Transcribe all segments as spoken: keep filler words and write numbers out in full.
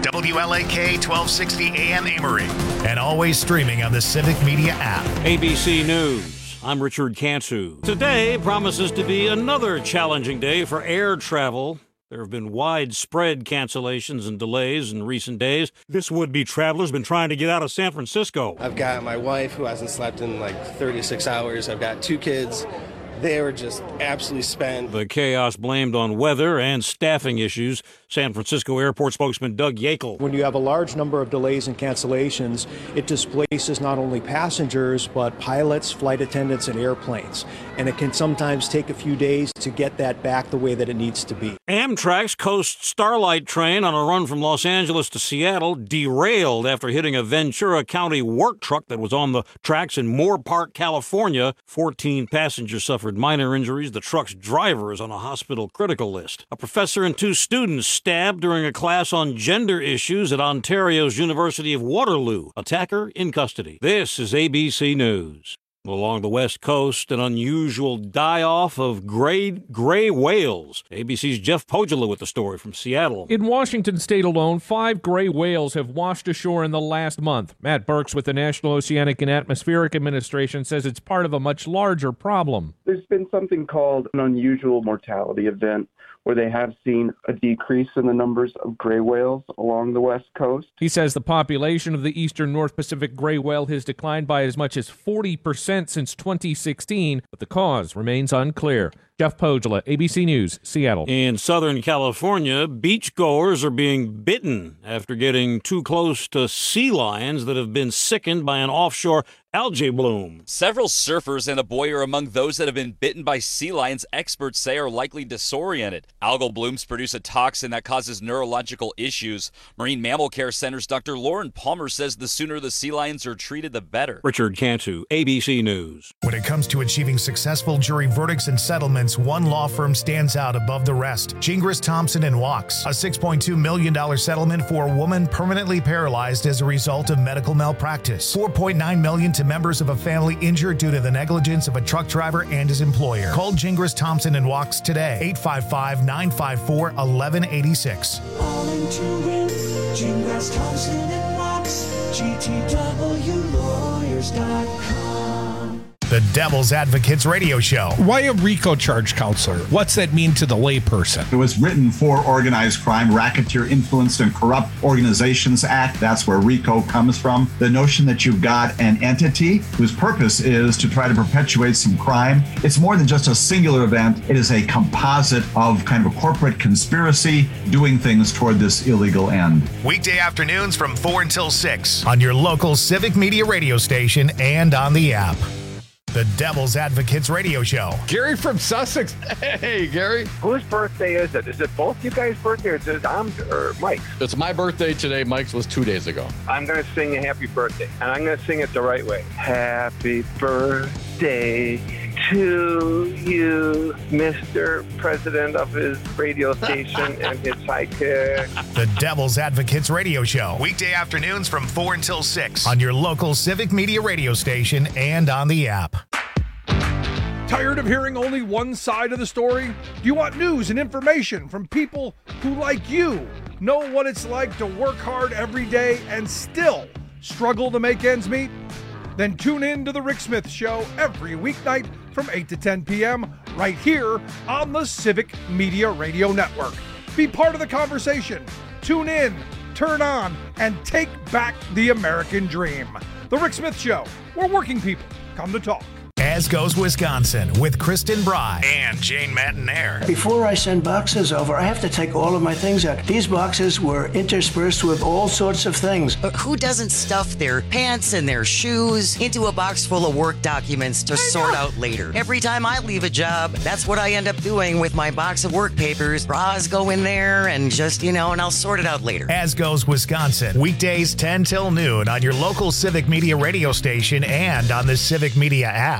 W L A K twelve sixty A M Amory, and always streaming on the Civic Media app. A B C News. I'm Richard Cantu. Today promises to be another challenging day for air travel. There have been widespread cancellations and delays in recent days. This would-be traveler's been trying to get out of San Francisco. I've got my wife who hasn't slept in like thirty-six hours. I've got two kids. They were just absolutely spent. The chaos blamed on weather and staffing issues. San Francisco Airport spokesman Doug Yakel. When you have a large number of delays and cancellations, it displaces not only passengers, but pilots, flight attendants, and airplanes. And it can sometimes take a few days to get that back the way that it needs to be. Amtrak's Coast Starlight train on a run from Los Angeles to Seattle derailed after hitting a Ventura County work truck that was on the tracks in Moore Park, California. fourteen passengers suffered minor injuries. The truck's driver is on a hospital critical list. A professor and two students stabbed during a class on gender issues at Ontario's University of Waterloo. Attacker in custody. This is A B C News. Along the West Coast, an unusual die-off of gray, gray whales. A B C's Jeff Pogula with the story from Seattle. In Washington state alone, five gray whales have washed ashore in the last month. Matt Burks with the National Oceanic and Atmospheric Administration says it's part of a much larger problem. There's been something called an unusual mortality event, where they have seen a decrease in the numbers of gray whales along the West Coast. He says the population of the eastern North Pacific gray whale has declined by as much as forty percent since twenty sixteen, but the cause remains unclear. Jeff Pogula, A B C News, Seattle. In Southern California, beachgoers are being bitten after getting too close to sea lions that have been sickened by an offshore algae bloom. Several surfers and a boy are among those that have been bitten by sea lions experts say are likely disoriented. Algal blooms produce a toxin that causes neurological issues. Marine Mammal Care Center's Doctor Lauren Palmer says the sooner the sea lions are treated, the better. Richard Cantu, A B C News. When it comes to achieving successful jury verdicts and settlements, one law firm stands out above the rest. Gingras, Thompson and Wachs. A six point two million dollars settlement for a woman permanently paralyzed as a result of medical malpractice. four point nine million dollars to members of a family injured due to the negligence of a truck driver and his employer. Call Gingras, Thompson and Wachs today. eight five five, nine five four, one one eight six. All into win. Gingras, Thompson and Wachs. G T W lawyers dot com. The Devil's Advocates Radio Show. Why a RICO charge counselor? What's that mean to the layperson? It was written for Organized Crime, Racketeer Influenced and Corrupt Organizations Act. That's where RICO comes from. The notion that you've got an entity whose purpose is to try to perpetuate some crime. It's more than just a singular event. It is a composite of kind of a corporate conspiracy doing things toward this illegal end. Weekday afternoons from four until six on your local Civic Media radio station and on the app. The Devil's Advocates Radio Show. Gary from Sussex. Hey, Gary. Whose birthday is it? Is it both you guys' birthday or is it Tom's or Mike's? It's my birthday today. Mike's was two days ago. I'm going to sing a happy birthday, and I'm going to sing it the right way. Happy birthday to you, Mister President of his radio station and his sidekick. The Devil's Advocates Radio Show. Weekday afternoons from four until six on your local Civic Media radio station and on the app. Tired of hearing only one side of the story? Do you want news and information from people who, like you, know what it's like to work hard every day and still struggle to make ends meet? Then tune in to The Rick Smith Show every weeknight from eight to ten p.m. right here on the Civic Media Radio Network. Be part of the conversation. Tune in, turn on, and take back the American dream. The Rick Smith Show, where working people come to talk. As Goes Wisconsin with Kristen Bry and Jane Matanair. Before I send boxes over, I have to take all of my things out. These boxes were interspersed with all sorts of things. But who doesn't stuff their pants and their shoes into a box full of work documents to sort out later? Every time I leave a job, that's what I end up doing with my box of work papers. Bras go in there and just, you know, and I'll sort it out later. As Goes Wisconsin, weekdays ten till noon on your local Civic Media radio station and on the Civic Media app.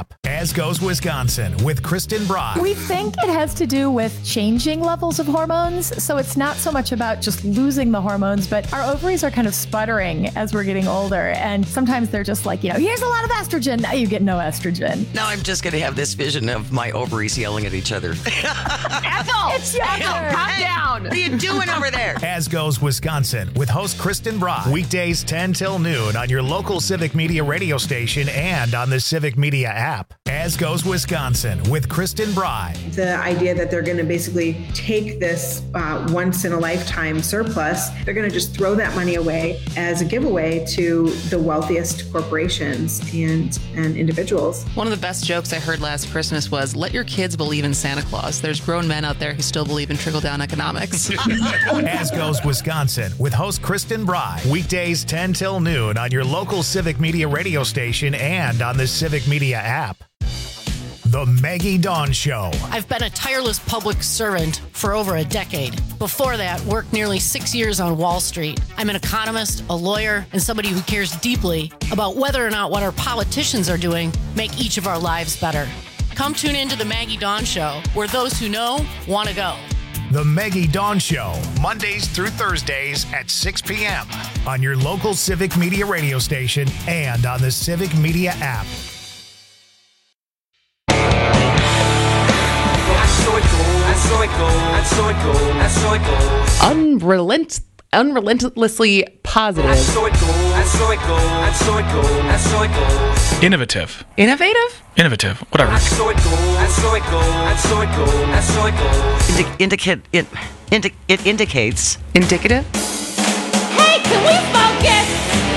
app. As Goes Wisconsin with Kristen Bry. We think it has to do with changing levels of hormones. So it's not so much about just losing the hormones, but our ovaries are kind of sputtering as we're getting older. And sometimes they're just like, you know, here's a lot of estrogen. Now you get no estrogen. Now I'm just going to have this vision of my ovaries yelling at each other. Ethel! It's Ethel! Calm down! What are you doing over there? As Goes Wisconsin with host Kristen Bry. Weekdays ten till noon on your local Civic Media radio station and on the Civic Media app. As Goes Wisconsin with Kristen Bry. The idea that they're going to basically take this uh, once-in-a-lifetime surplus, they're going to just throw that money away as a giveaway to the wealthiest corporations and, and individuals. One of the best jokes I heard last Christmas was, let your kids believe in Santa Claus. There's grown men out there who still believe in trickle-down economics. As Goes Wisconsin with host Kristen Bry. Weekdays ten till noon on your local Civic Media radio station and on the Civic Media app. The Maggie Dawn Show. I've been a tireless public servant for over a decade. Before that, worked nearly six years on Wall Street. I'm an economist, a lawyer, and somebody who cares deeply about whether or not what our politicians are doing make each of our lives better. Come tune into the Maggie Dawn Show, where those who know want to go. The Maggie Dawn Show, Mondays through Thursdays at six p.m. on your local Civic Media radio station and on the Civic Media app. Unrelent, unrelentlessly positive. Innovative. Innovative? Innovative. Whatever. Indi- indicate it. Indi- it indicates. Indicative. Hey, can we focus?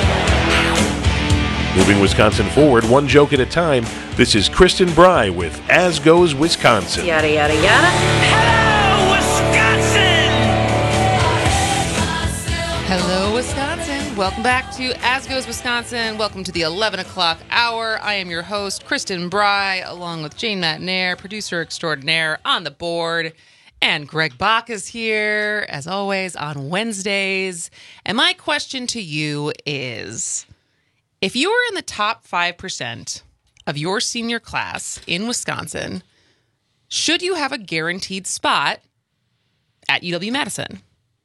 Moving Wisconsin forward, one joke at a time. This is Kristen Bry with As Goes Wisconsin. Yada yada yada. Hello, Wisconsin. Hello, Wisconsin. Welcome back to As Goes Wisconsin. Welcome to the eleven o'clock hour. I am your host, Kristen Bry, along with Jane Matnair, producer extraordinaire on the board. And Greg Bach is here, as always, on Wednesdays. And my question to you is, if you were in the top five percent of your senior class in Wisconsin, should you have a guaranteed spot at U W-Madison?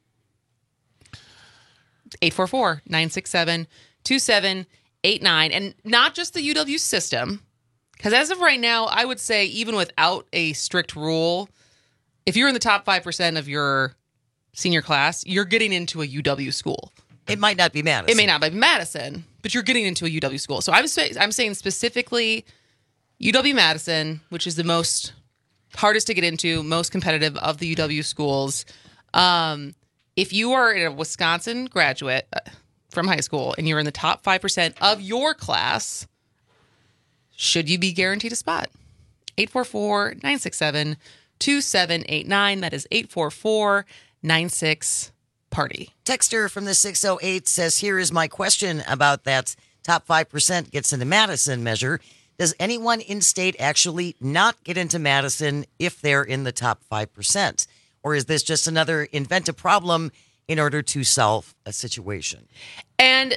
eight four four, nine six seven, two seven eight nine. And not just the U W system, because as of right now, I would say even without a strict rule, if you're in the top five percent of your senior class, you're getting into a U W school. It might not be Madison. It may not be Madison, but you're getting into a U W school. So I'm, say, I'm saying specifically U W-Madison, which is the most hardest to get into, most competitive of the U W schools. Um, if you are a Wisconsin graduate from high school and you're in the top five percent of your class, should you be guaranteed a spot? eight four four, nine six seven, two seven eight nine. That is eight four four, nine six party. Texter from the six oh eight says, here is my question about that top five percent gets into Madison measure. Does anyone in state actually not get into Madison if they're in the top five percent? Or is this just another inventive problem in order to solve a situation? And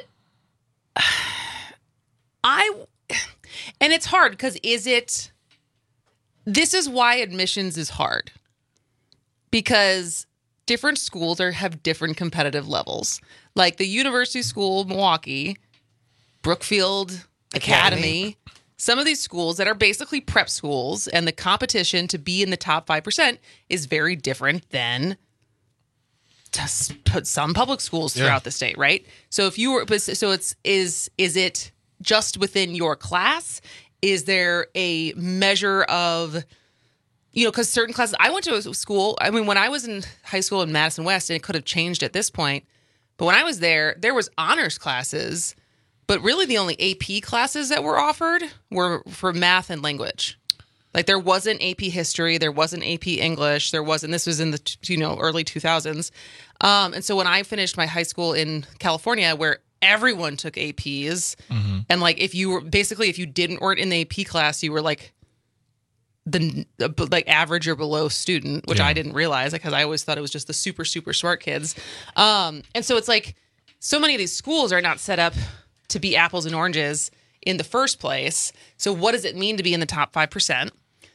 I, and it's hard because is it, this is why admissions is hard. Because different schools are have different competitive levels. Like the University School of Milwaukee, Brookfield Academy. Academy, some of these schools that are basically prep schools, and the competition to be in the top five percent is very different than some public schools throughout yeah. the state, right? So if you were, so it's, is, is it just within your class? Is there a measure of, you know, because certain classes, I went to a school, I mean, when I was in high school in Madison West, and it could have changed at this point, but when I was there, there was honors classes, but really the only A P classes that were offered were for math and language. Like there wasn't A P history, there wasn't A P English, there wasn't, this was in the, you know, early two thousands. Um, and so when I finished my high school in California, where everyone took A Ps, mm-hmm. and like if you were, basically if you didn't weren't in the A P class, you were like, the like average or below student, which yeah. I didn't realize because I always thought it was just the super, super smart kids. Um, and so it's like so many of these schools are not set up to be apples and oranges in the first place. So what does it mean to be in the top five percent?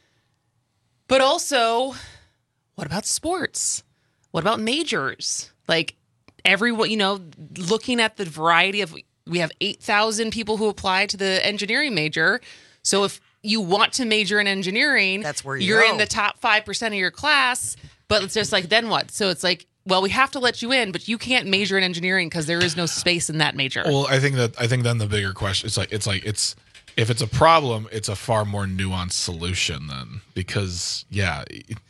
But also, what about sports? What about majors? Like everyone, you know, looking at the variety of, we have eight thousand people who apply to the engineering major. So if you want to major in engineering, that's where you you're go. in the top five percent of your class. But it's just like, then what? So it's like, well, we have to let you in, but you can't major in engineering because there is no space in that major. Well, I think that I think then the bigger question it's like it's like it's if it's a problem, it's a far more nuanced solution then, because yeah,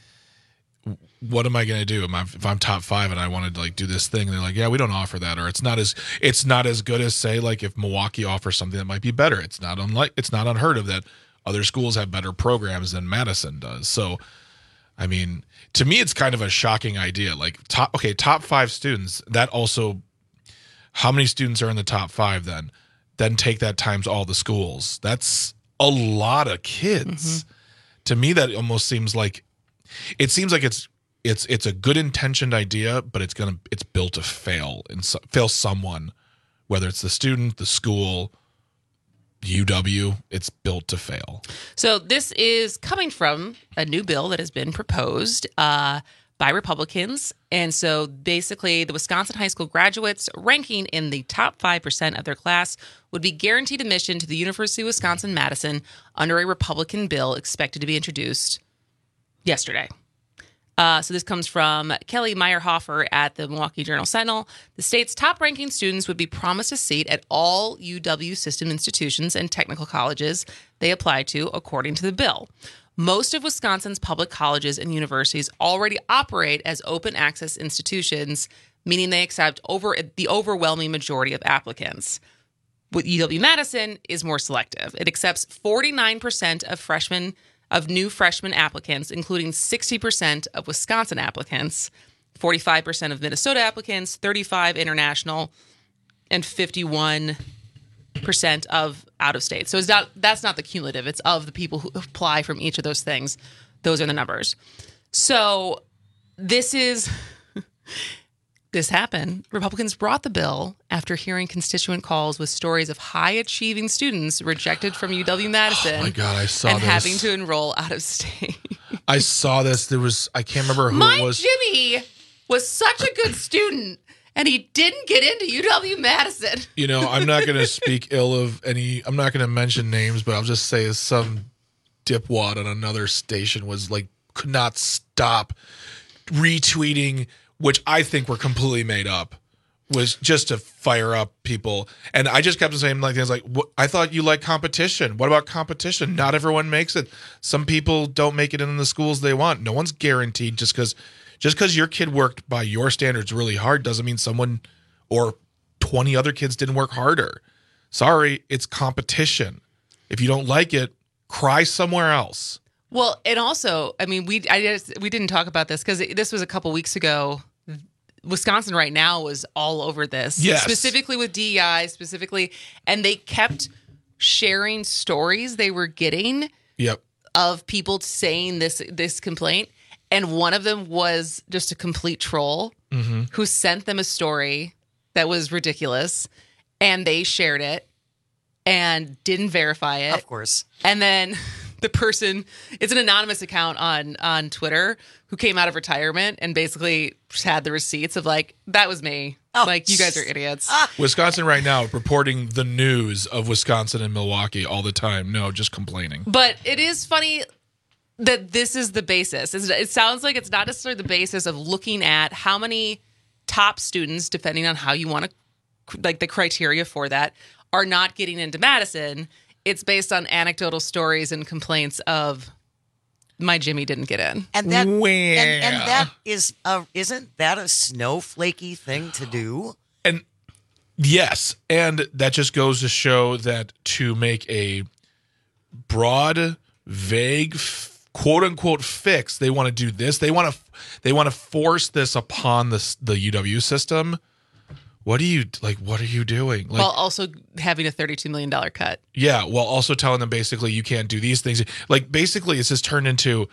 what am I going to do? Am I, if I'm top five and I wanted to like do this thing, and they're like, yeah, we don't offer that, or it's not as it's not as good as say like if Milwaukee offers something that might be better. It's not unlike it's not unheard of that other schools have better programs than Madison does. So, I mean, to me, it's kind of a shocking idea. Like top okay, top five students. That also, how many students are in the top five then? Then take that times all the schools. That's a lot of kids. Mm-hmm. To me, that almost seems like it seems like it's it's it's a good intentioned idea, but it's gonna it's built to fail and so, fail someone, whether it's the student, the school, U W. It's built to fail. So this is coming from a new bill that has been proposed uh, by Republicans. And so basically the Wisconsin high school graduates ranking in the top five percent of their class would be guaranteed admission to the University of Wisconsin-Madison under a Republican bill expected to be introduced yesterday. Uh, so this comes from Kelly Meyerhofer at the Milwaukee Journal-Sentinel. The state's top-ranking students would be promised a seat at all U W system institutions and technical colleges they apply to, according to the bill. Most of Wisconsin's public colleges and universities already operate as open access institutions, meaning they accept over the overwhelming majority of applicants. With U W-Madison is more selective. It accepts forty-nine percent of freshmen of new freshman applicants, including sixty percent of Wisconsin applicants, forty-five percent of Minnesota applicants, thirty-five international, and fifty-one percent of out of state. So it's not that's not the cumulative. It's of the people who apply from each of those things. Those are the numbers. So this is this happened. Republicans brought the bill after hearing constituent calls with stories of high-achieving students rejected from U W-Madison. Oh my God, I saw and this. having to enroll out of state. I saw this. There was I can't remember who My it was. Jimmy was such a good student, and he didn't get into U W-Madison. You know, I'm not going to speak ill of any. I'm not going to mention names, but I'll just say some dipwad on another station was like could not stop retweeting, which I think were completely made up, was just to fire up people. And I just kept saying like things like, what, I thought you liked competition. What about competition? Not everyone makes it. Some people don't make it in the schools they want. No one's guaranteed just because just because your kid worked by your standards really hard doesn't mean someone or twenty other kids didn't work harder. Sorry, it's competition. If you don't like it, cry somewhere else. Well, and also, I mean, we I just, we didn't talk about this because this was a couple weeks ago. Wisconsin right now was all over this, yes. specifically with D E I, specifically, and they kept sharing stories they were getting yep. of people saying this this complaint, and one of them was just a complete troll mm-hmm. who sent them a story that was ridiculous, and they shared it and didn't verify it, of course, and then. The person, it's an anonymous account on on Twitter who came out of retirement and basically just had the receipts of like, that was me. Oh, like, you guys are idiots. Ah. Wisconsin right now reporting the news of Wisconsin and Milwaukee all the time. No, just complaining. But it is funny that this is the basis. It sounds like it's not necessarily the basis of looking at how many top students, depending on how you want to, like the criteria for that, are not getting into Madison. It's based on anecdotal stories and complaints of my Jimmy didn't get in. And that and, and that is a, isn't that a snowflakey thing to do? And yes, and that just goes to show that to make a broad, vague, quote unquote fix, they want to do this. They want to they want to force this upon the the U W system. What are you like? What are you doing? Like, while also having a thirty-two million dollars cut. Yeah, while also telling them basically you can't do these things. Like basically, it's just turned into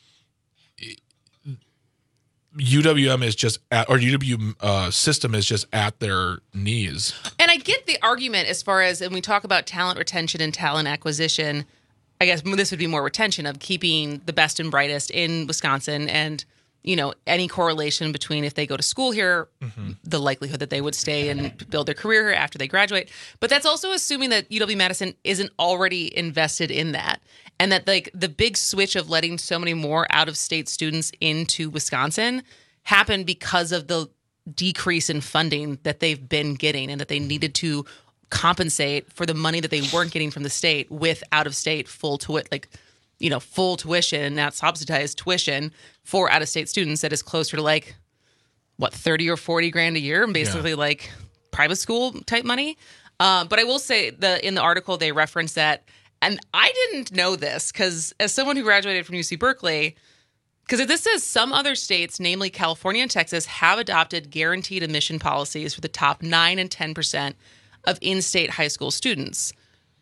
U W M is just at, or U W uh, system is just at their knees. And I get the argument as far as, and we talk about talent retention and talent acquisition, I guess this would be more retention of keeping the best and brightest in Wisconsin, and, you know, any correlation between if they go to school here, mm-hmm. the likelihood that they would stay and build their career here after they graduate. But that's also assuming that U W-Madison isn't already invested in that. And that, like, the big switch of letting so many more out-of-state students into Wisconsin happened because of the decrease in funding that they've been getting, and that they needed to compensate for the money that they weren't getting from the state with out-of-state full tuition, like, you know, full tuition, not subsidized tuition for out-of-state students that is closer to, like, what, thirty or forty grand a year, and basically yeah. like private school type money. Um, but I will say the in the article they reference that, and I didn't know this because as someone who graduated from U C Berkeley, because this says some other states, namely California and Texas, have adopted guaranteed admission policies for the top nine and ten percent of in-state high school students.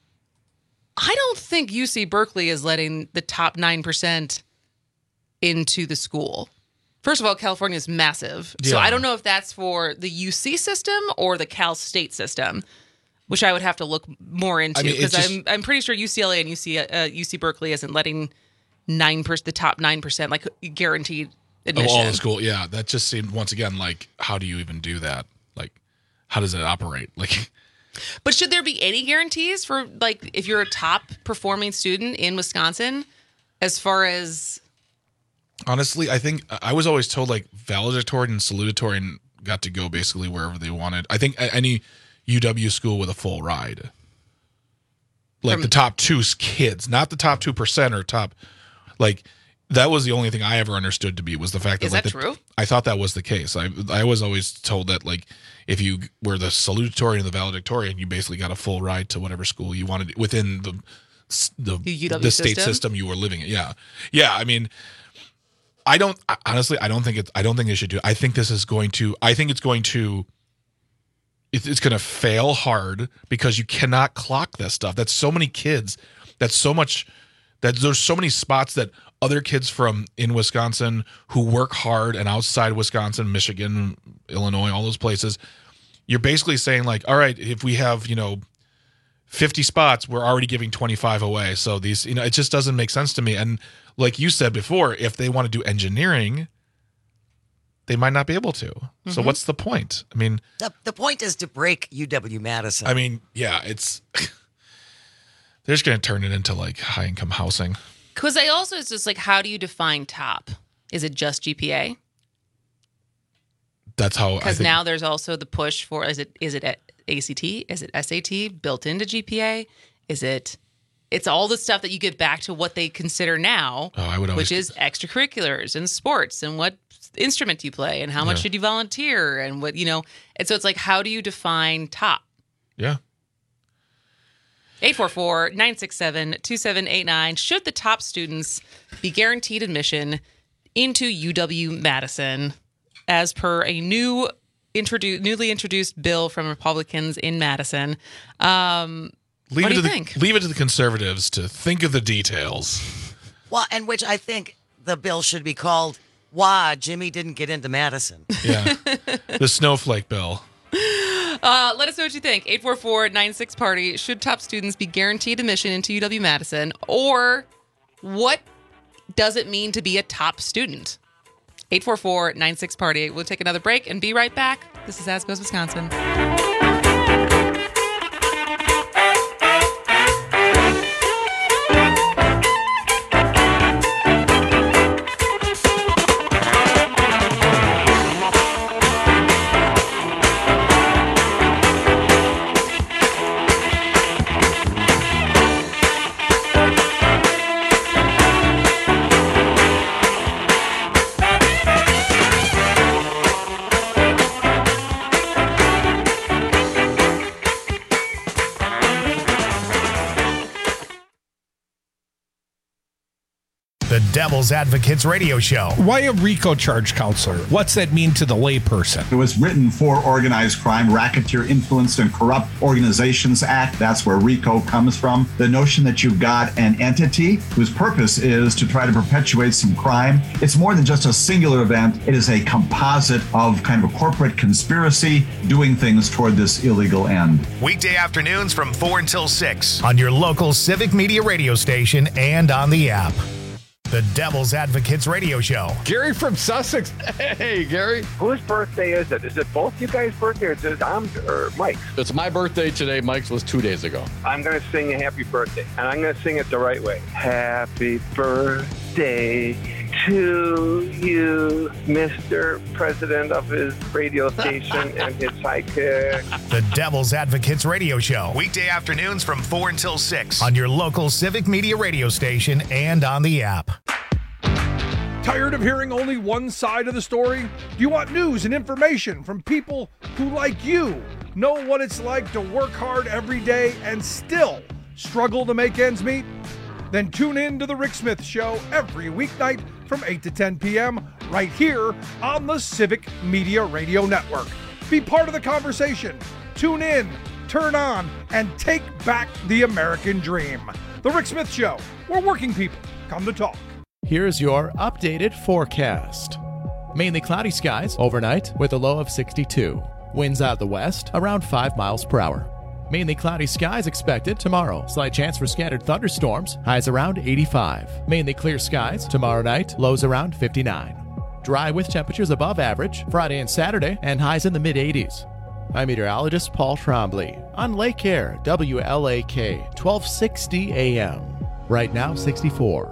I don't think U C Berkeley is letting the top nine percent into the school. First of all, California is massive. Yeah. So I don't know if that's for the U C system or the Cal State system, which I would have to look more into, because I mean, I'm I'm pretty sure U C L A and U C uh, U C Berkeley isn't letting nine percent the top nine percent like guaranteed admission. Oh, all the school, yeah. That just seemed, once again, like, how do you even do that? Like, how does it operate? Like, but should there be any guarantees for, like, if you're a top performing student in Wisconsin, as far as? Honestly, I think I was always told, like, valedictorian and salutatorian got to go basically wherever they wanted. I think any U W school with a full ride, like From, the top two kids, not the top two percent or top, like, that was the only thing I ever understood to be, was the fact that, is like, that the, true? I thought that was the case. I I was always told that, like, if you were the salutatorian and the valedictorian, you basically got a full ride to whatever school you wanted within the the, U W the state system? system you were living in. Yeah, yeah. I mean, I don't honestly. I don't think it. I don't think they should do. I think this is going to. I think it's going to. It, it's going to fail hard because you cannot clock this stuff. That's so many kids. That's so much. That there's so many spots that other kids from in Wisconsin who work hard and outside Wisconsin, Michigan, Illinois, all those places. You're basically saying, like, all right, if we have, you know, fifty spots, we're already giving twenty-five away. So these, you know, it just doesn't make sense to me. And like you said before, if they want to do engineering, they might not be able to. Mm-hmm. So what's the point? I mean, the, the point is to break U W-Madison. I mean, yeah, it's they're just going to turn it into, like, high income housing. Because I also, it's just like, how do you define top? Is it just G P A? That's how. Because now there's also the push for, is it is it A C T? Is it S A T built into G P A? Is it? It's all the stuff that you get back to what they consider now, oh, I would always, which is extracurriculars and sports and what instrument you play and how much yeah. should you volunteer and what, you know. And so it's like, how do you define top? Yeah. eight four four, nine six seven, two seven eight nine. Should the top students be guaranteed admission into U W-Madison as per a new introduced, newly introduced bill from Republicans in Madison? Um, leave what it do you to think? The, leave it to the conservatives to think of the details. Well, and which I think the bill should be called, "Why Jimmy Didn't Get Into Madison." Yeah, the snowflake bill. Uh, let us know what you think. eight four four, nine six party. Should top students be guaranteed admission into U W-Madison? Or what does it mean to be a top student? eight four four, nine six party. We'll take another break and be right back. This is As Goes Wisconsin. The Devil's Advocates Radio Show. Why a RICO charge, counselor? What's that mean to the layperson? It was written for Organized Crime, Racketeer Influenced and Corrupt Organizations Act. That's where RICO comes from. The notion that you've got an entity whose purpose is to try to perpetuate some crime. It's more than just a singular event. It is a composite of kind of a corporate conspiracy doing things toward this illegal end. Weekday afternoons from four until six on your local Civic Media radio station and on the app. The Devil's Advocates Radio Show. Gary from Sussex. Hey, Gary. Whose birthday is it? Is it both you guys' birthday or is it Dom's or Mike's? It's my birthday today. Mike's was two days ago. I'm going to sing a happy birthday, and I'm going to sing it the right way. Happy birthday to you, Mister President of his radio station and his sidekick. The Devil's Advocates Radio Show. Weekday afternoons from four until six on your local Civic Media radio station and on the app. Tired of hearing only one side of the story? Do you want news and information from people who, like you, know what it's like to work hard every day and still struggle to make ends meet? Then tune in to The Rick Smith Show every weeknight from eight to ten p.m. right here on the Civic Media Radio Network. Be part of the conversation. Tune in, turn on, and take back the American dream. The Rick Smith Show, where working people come to talk. Here's your updated forecast. Mainly cloudy skies overnight with a low of sixty-two. Winds out of the west around five miles per hour. Mainly cloudy skies expected tomorrow. Slight chance for scattered thunderstorms. Highs around eighty-five. Mainly clear skies tomorrow night. Lows around fifty-nine. Dry with temperatures above average Friday and Saturday and highs in the mid eighties. I'm meteorologist Paul Trombley on Lake Air, W L A K, twelve sixty A M. Right now, sixty-four.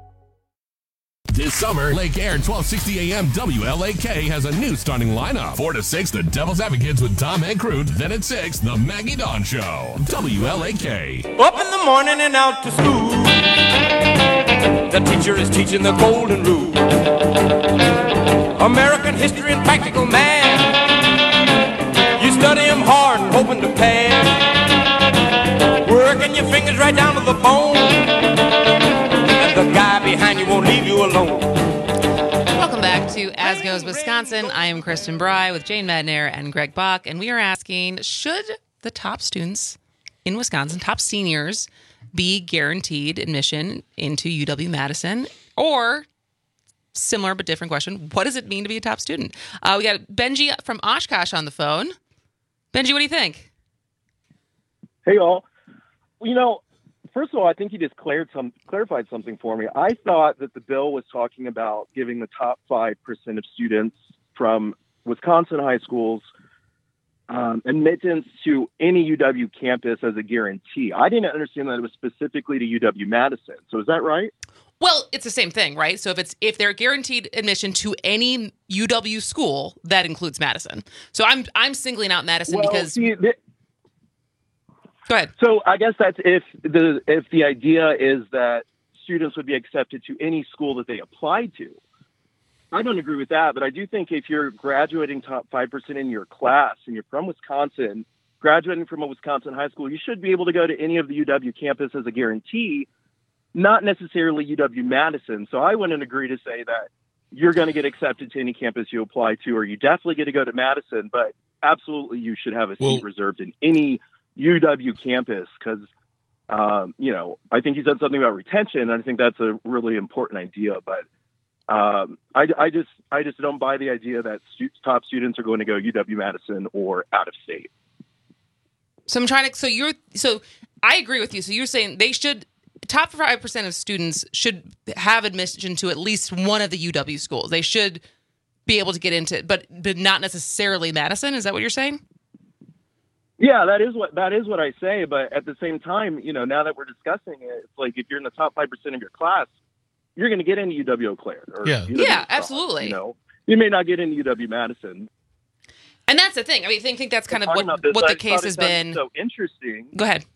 This summer, Lake Air twelve sixty A M W L A K has a new starting lineup. four to six, The Devil's Advocates with Tom and Crute. Then at six, The Maggie Dawn Show. W L A K. Up in the morning and out to school. The teacher is teaching the golden rule. American history and practical math. You study them hard and hoping to pass. Working your fingers right down to the bone. And the guy behind you won't leave you alone. Welcome back to As Goes Wisconsin. I am Kristen Bry with Jane Madnair and Greg Bach, and we are asking, should the top students in Wisconsin, top seniors, be guaranteed admission into U W-Madison? Or, similar but different question, what does it mean to be a top student? Uh, we got Benji from Oshkosh on the phone. Benji, what do you think? Hey, all. You know, first of all, I think you just cleared some, clarified something for me. I thought that the bill was talking about giving the top five percent of students from Wisconsin high schools um, admittance to any U W campus as a guarantee. I didn't understand that it was specifically to U W-Madison. So is that right? Well, it's the same thing, right? So if it's if they're guaranteed admission to any U W school, that includes Madison. So I'm I'm singling out Madison well, because. See, the, Go ahead. So I guess that's if the if the idea is that students would be accepted to any school that they apply to. I don't agree with that, but I do think if you're graduating top five percent in your class and you're from Wisconsin, graduating from a Wisconsin high school, you should be able to go to any of the U W campus as a guarantee, not necessarily U W-Madison. So I wouldn't agree to say that you're going to get accepted to any campus you apply to, or you definitely get to go to Madison, but absolutely you should have a seat Well, reserved in any U W campus because, um, you know, I think you said something about retention, and I think that's a really important idea. But um, I, I just I just don't buy the idea that stu- top students are going to go U W-Madison or out of state. So I'm trying to. So you're. So I agree with you. So you're saying they should. Top five percent of students should have admission to at least one of the U W schools. They should be able to get into, but but not necessarily Madison. Is that what you're saying? Yeah, that is what that is what I say. But at the same time, you know, now that we're discussing it, it's like if you're in the top five percent of your class, you're going to get into U W Eau Claire. Or Yeah. U W Yeah, South, absolutely. You know, you may not get into U W-Madison. And that's the thing. I mean, I think, think that's kind of Talking what about this, what I the case thought it has sounded been. So interesting. Go ahead.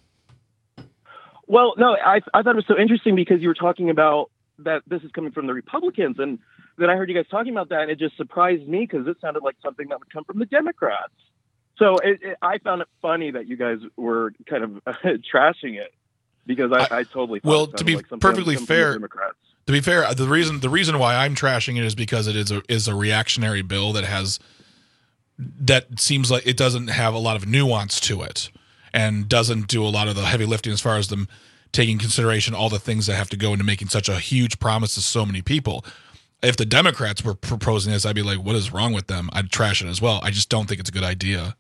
Well, no, I I thought it was so interesting because you were talking about that this is coming from the Republicans, and then I heard you guys talking about that, and it just surprised me because it sounded like something that would come from the Democrats. So it, it, I found it funny that you guys were kind of uh, trashing it because I, I, I totally thought well, it to be like something that would perfectly come from the fair, Democrats. To be fair, the reason the reason why I'm trashing it is because it is a is a reactionary bill that has that seems like it doesn't have a lot of nuance to it and doesn't do a lot of the heavy lifting as far as them taking consideration all the things that have to go into making such a huge promise to so many people. If the Democrats were proposing this, I'd be like, what is wrong with them? I'd trash it as well. I just don't think it's a good idea.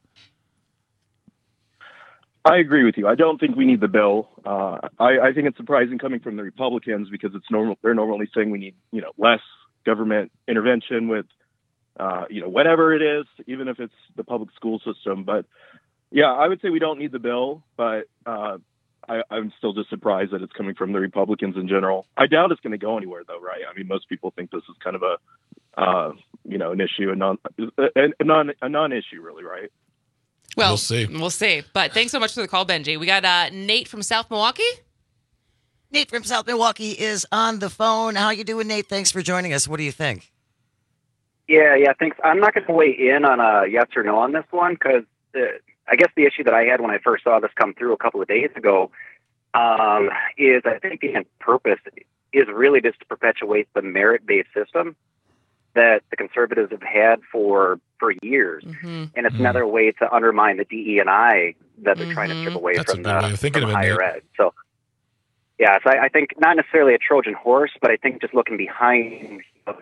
I agree with you. I don't think we need the bill. Uh, I, I think it's surprising coming from the Republicans because it's normal. They're normally saying we need, you know, less government intervention with, uh, you know, whatever it is, even if it's the public school system. But yeah, I would say we don't need the bill, but uh, I, I'm still just surprised that it's coming from the Republicans in general. I doubt it's going to go anywhere, though, right? I mean, most people think this is kind of a, uh, you know, an issue, a non, a, a non, a non-issue, really, right? Well, we'll see. We'll see. But thanks so much for the call, Benji. We got uh, Nate from South Milwaukee. Nate from South Milwaukee is on the phone. How you doing, Nate? Thanks for joining us. What do you think? Yeah, yeah, thanks. I'm not going to weigh in on a yes or no on this one because uh, I guess the issue that I had when I first saw this come through a couple of days ago um, is I think the purpose is really just to perpetuate the merit-based system that the conservatives have had for for years, mm-hmm. and it's mm-hmm. another way to undermine the D E and I that they're mm-hmm. trying to strip away That's from, a good way the, of thinking from of it, higher Nate. ed. So, yeah, so I, I think not necessarily a Trojan horse, but I think just looking behind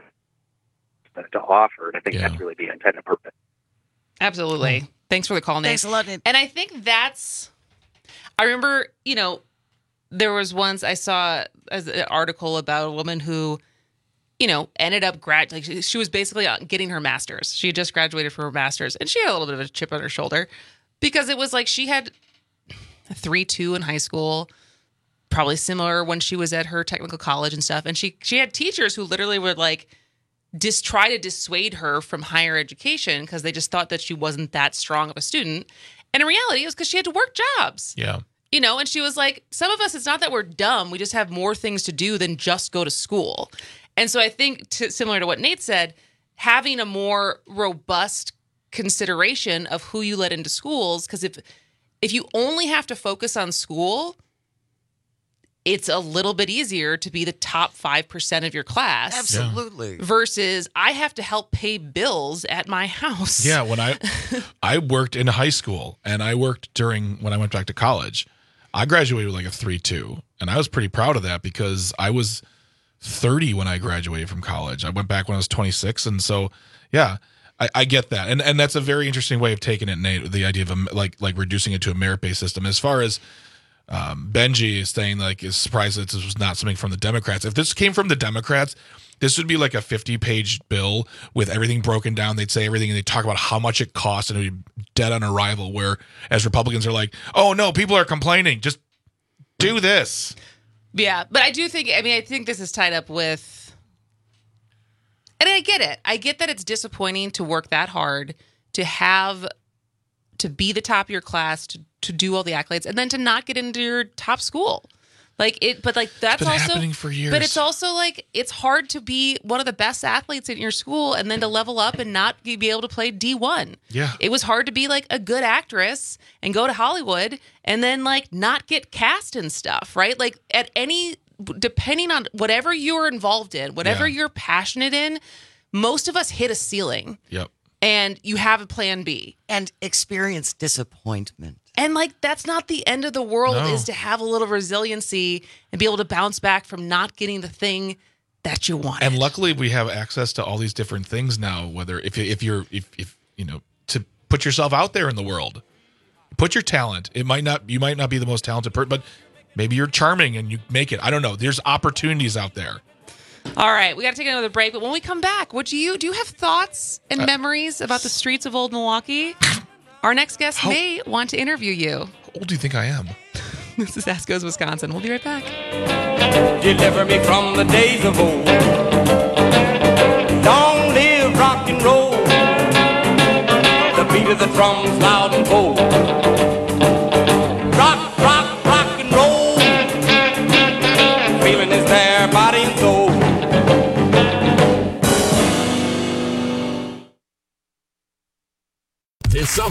to offer, I think Yeah. that's really the intended purpose. Absolutely. Thanks for the call, Nate. Thanks a lot, Nate. And I think that's, I remember, you know, there was once I saw as an article about a woman who, you know, ended up grad, like she, she was basically getting her master's. She had just graduated from her master's, and she had a little bit of a chip on her shoulder because it was like she had a three two in high school, probably similar when she was at her technical college and stuff. And she she had teachers who literally would like dis try to dissuade her from higher education because they just thought that she wasn't that strong of a student. And in reality, it was because she had to work jobs. Yeah. You know, and she was like, some of us, it's not that we're dumb. We just have more things to do than just go to school. And so I think, to, similar to what Nate said, having a more robust consideration of who you let into schools, because if if you only have to focus on school, it's a little bit easier to be the top five percent of your class. Absolutely. Versus I have to help pay bills at my house. Yeah, when I I worked in high school and I worked during when I went back to college, I graduated with like a three two, and I was pretty proud of that because I was thirty when I graduated from college. I went back when I was twenty-six, and so yeah, I, I get that, and and that's a very interesting way of taking it, Nate. The idea of a, like like reducing it to a merit-based system. As far as um, Benji is saying, like is surprised that this was not something from the Democrats. If this came from the Democrats, this would be like a fifty-page bill with everything broken down. They'd say everything, and they'd talk about how much it costs, and it'd be dead on arrival. Where as Republicans are like, oh no, people are complaining, just do this. Yeah, but I do think, I mean, I think this is tied up with, and I get it. I get that it's disappointing to work that hard, to have, to be the top of your class, to, to do all the accolades, and then to not get into your top school. Like it, but like that's It's been also happening for years. But it's also like it's hard to be one of the best athletes in your school and then to level up and not be able to play D one. Yeah. It was hard to be like a good actress and go to Hollywood and then like not get cast and stuff, right? Like at any depending on whatever you're involved in, whatever Yeah. you're passionate in, most of us hit a ceiling. Yep. And you have a plan B. And experience disappointment. And like that's not the end of the world No. is to have a little resiliency and be able to bounce back from not getting the thing that you want. And luckily, we have access to all these different things now. Whether if you- if you're if if you know to put yourself out there in the world, put your talent. It might not you might not be the most talented person, but maybe you're charming and you make it. I don't know. There's opportunities out there. All right, we got to take another break. But when we come back, what do you do? You have thoughts and memories about the streets of Old Milwaukee? Our next guest How- may want to interview you. How old do you think I am? This is Ask Goes Wisconsin. We'll be right back. Deliver me from the days of old. Long live rock and roll. The beat of the drums loud and bold. Rock, rock, rock and roll. Feeling is there, body and soul. This summer, Lake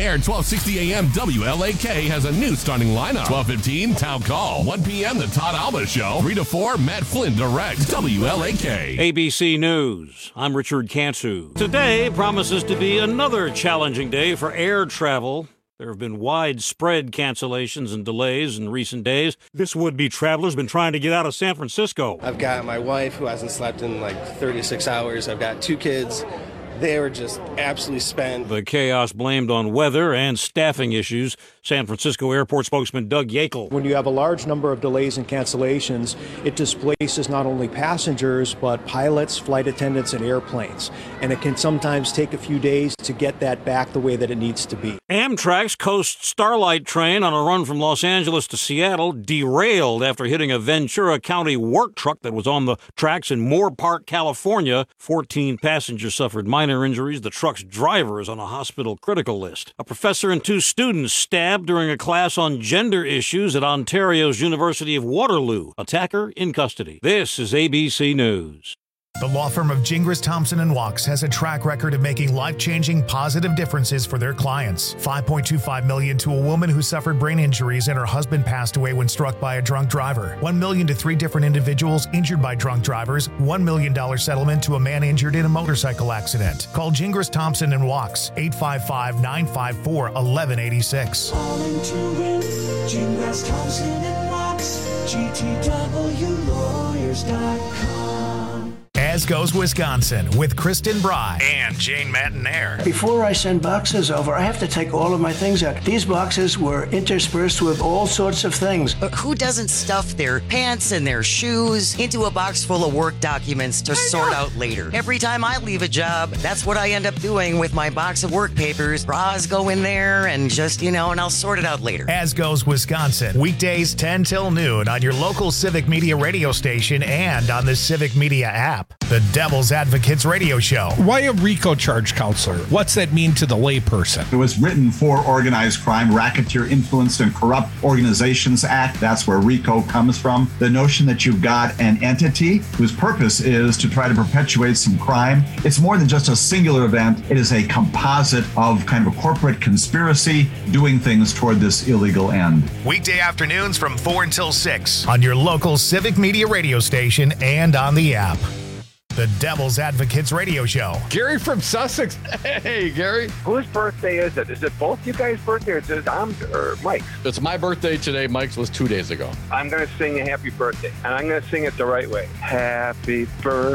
Air twelve sixty A M W L A K has a new starting lineup. twelve fifteen, Town Call. one p.m., The Todd Alba Show. three to four, Matt Flynn Direct. W L A K. A B C News. I'm Richard Kansu. Today promises to be another challenging day for air travel. There have been widespread cancellations and delays in recent days. This would-be traveler's been trying to get out of San Francisco. I've got my wife who hasn't slept in like thirty-six hours. I've got two kids. They were just absolutely spent. The chaos blamed on weather and staffing issues. San Francisco Airport spokesman Doug Yakel. When you have a large number of delays and cancellations, it displaces not only passengers, but pilots, flight attendants, and airplanes. And it can sometimes take a few days to get that back the way that it needs to be. Amtrak's Coast Starlight train on a run from Los Angeles to Seattle derailed after hitting a Ventura County work truck that was on the tracks in Moore Park, California. fourteen passengers suffered minor injuries. The truck's driver is on a hospital critical list. A professor and two students stabbed during a class on gender issues at Ontario's University of Waterloo. Attacker in custody. This is A B C News. The law firm of Gingras, Thompson and Wachs has a track record of making life-changing positive differences for their clients. five point two five million dollars to a woman who suffered brain injuries and her husband passed away when struck by a drunk driver. one million dollars to three different individuals injured by drunk drivers. one million dollars settlement to a man injured in a motorcycle accident. Call Gingras, Thompson and Wachs, eight five five, nine five four, one one eight six. Calling to win, Gingras, Thompson and Wachs, G T W lawyers dot com. As Goes Wisconsin with Kristen Bry and Jane Matinaire. Before I send boxes over, I have to take all of my things out. These boxes were interspersed with all sorts of things. But who doesn't stuff their pants and their shoes into a box full of work documents to sort out later? Every time I leave a job, that's what I end up doing with my box of work papers. Bras go in there and just, you know, and I'll sort it out later. As Goes Wisconsin, weekdays ten till noon on your local Civic Media radio station and on the Civic Media app. The Devil's Advocates Radio Show. Why a RICO charge, counselor? What's that mean to the layperson? It was written for Organized Crime, Racketeer Influenced and Corrupt Organizations Act. That's where RICO comes from. The notion that you've got an entity whose purpose is to try to perpetuate some crime. It's more than just a singular event. It is a composite of kind of a corporate conspiracy doing things toward this illegal end. Weekday afternoons from four until six on your local Civic Media radio station and on the app. The Devil's Advocates Radio Show. Gary from Sussex. Hey, Gary. Whose birthday is it? Is it both you guys' birthday or is it Tom's or Mike's? It's my birthday today. Mike's was two days ago. I'm going to sing a happy birthday, and I'm going to sing it the right way. Happy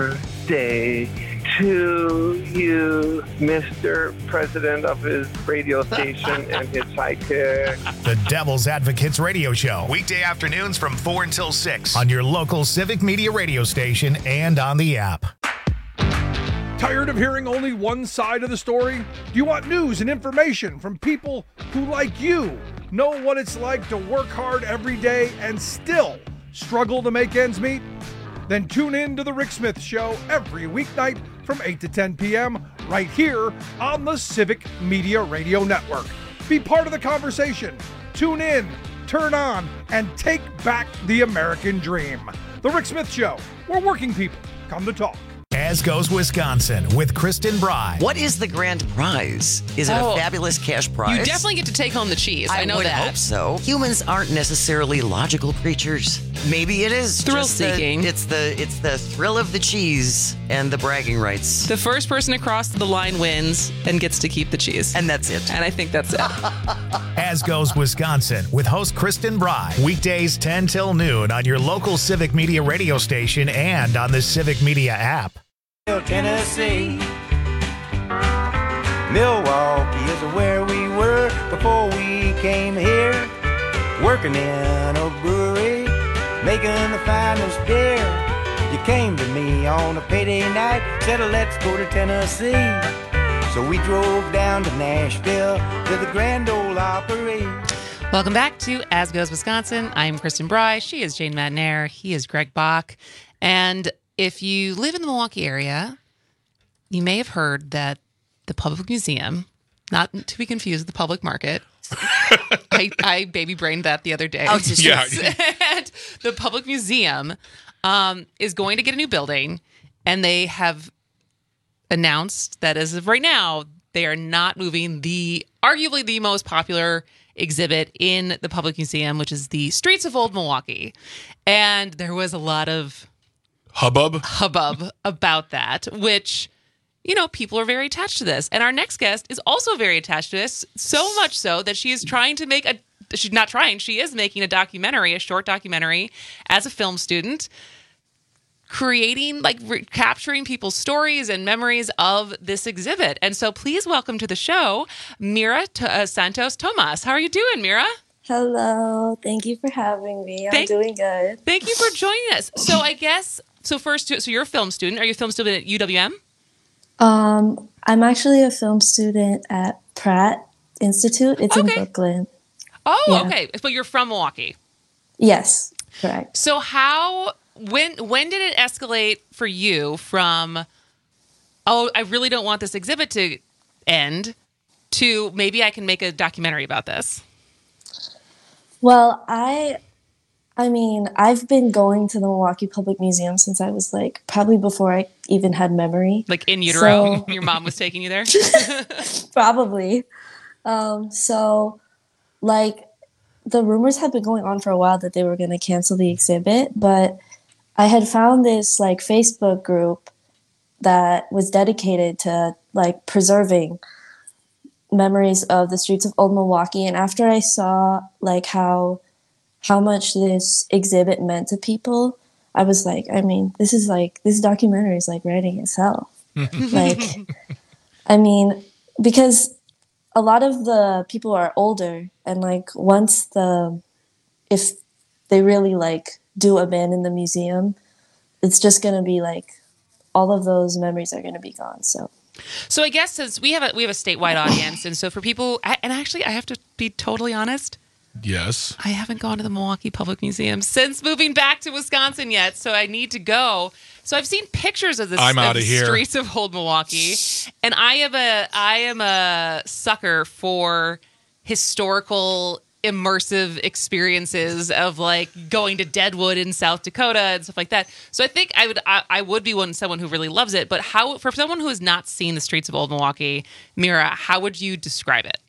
birthday to you, Mister President of his radio station and his sidekick. The Devil's Advocates Radio Show. Weekday afternoons from four until six on your local Civic Media radio station and on the app. Tired of hearing only one side of the story? Do you want news and information from people who, like you, know what it's like to work hard every day and still struggle to make ends meet? Then tune in to The Rick Smith Show every weeknight from eight to ten p.m. right here on the Civic Media Radio Network. Be part of the conversation. Tune in, turn on, and take back the American dream. The Rick Smith Show, where working people come to talk. As Goes Wisconsin with Kristen Bry. What is the grand prize? Is it Oh. a fabulous cash prize? You definitely get to take home the cheese. I, know would that. hope so. Humans aren't necessarily logical creatures. Maybe it is Thrill just the- seeking. it's the it's the thrill of the cheese and the bragging rights. The first person across the line wins and gets to keep the cheese. And that's it. And I think that's it. As Goes Wisconsin with host Kristen Bry. Weekdays ten till noon on your local Civic Media radio station and on the Civic Media app. Tennessee. Milwaukee is where we were before we came here. Working in a brewery, making the finest beer. You came to me on a payday night, said let's go to Tennessee. So we drove down to Nashville to the Grand Ole Opry. Welcome back to As Goes Wisconsin. I'm Kristen Bry. She is Jane Matinaire. He is Greg Bach. And if you live in the Milwaukee area, you may have heard that the Public Museum, not to be confused with the public market, I, I baby brained that the other day. Oh, just- Yeah. And the Public Museum um, is going to get a new building, and they have announced that as of right now, They are not moving the arguably the most popular exhibit in the Public Museum, which is the Streets of Old Milwaukee. And there was a lot of hubbub hubbub about that, which, you know, people are very attached to this. And our next guest is also very attached to this, so much so that she is trying to make a, she's not trying, she is making a documentary, a short documentary as a film student, creating, like re- capturing people's stories and memories of this exhibit. And so please welcome to the show, Mira T- uh, Santos Tomas. How are you doing, Mira? Hello. Thank you for having me. I'm Thank- doing good. Thank you for joining us. So I guess, so first, so you're a film student. Are you a film student at U W M? Um, I'm actually a film student at Pratt Institute. It's Okay. in Brooklyn. Oh, Yeah. okay. But you're from Milwaukee. Yes, correct. So how, when, when did it escalate for you from, oh, I really don't want this exhibit to end, to maybe I can make a documentary about this? Well, I, I mean, I've been going to the Milwaukee Public Museum since I was like probably before I even had memory. Like in utero, So- your mom was taking you there? Probably. Um, so, like, the rumors had been going on for a while that they were going to cancel the exhibit, but I had found this like Facebook group that was dedicated to like preserving memories of the streets of Old Milwaukee. And after I saw like how how much this exhibit meant to people, I was like, I mean, this is like this documentary is like writing itself. Like, I mean, because a lot of the people are older, and like once the if they really like do abandon the museum, it's just gonna be like all of those memories are gonna be gone. So So I guess since we have a we have a statewide audience, and so for people, and actually I have to be totally honest, Yes. I haven't gone to the Milwaukee Public Museum since moving back to Wisconsin yet, so I need to go. So I've seen pictures of the, I'm of outta the here. streets of Old Milwaukee, and I am a I am a sucker for historical immersive experiences of like going to Deadwood in South Dakota and stuff like that. So I think I would I, I would be one someone who really loves it. But how for someone who has not seen the streets of Old Milwaukee, Mira, how would you describe it?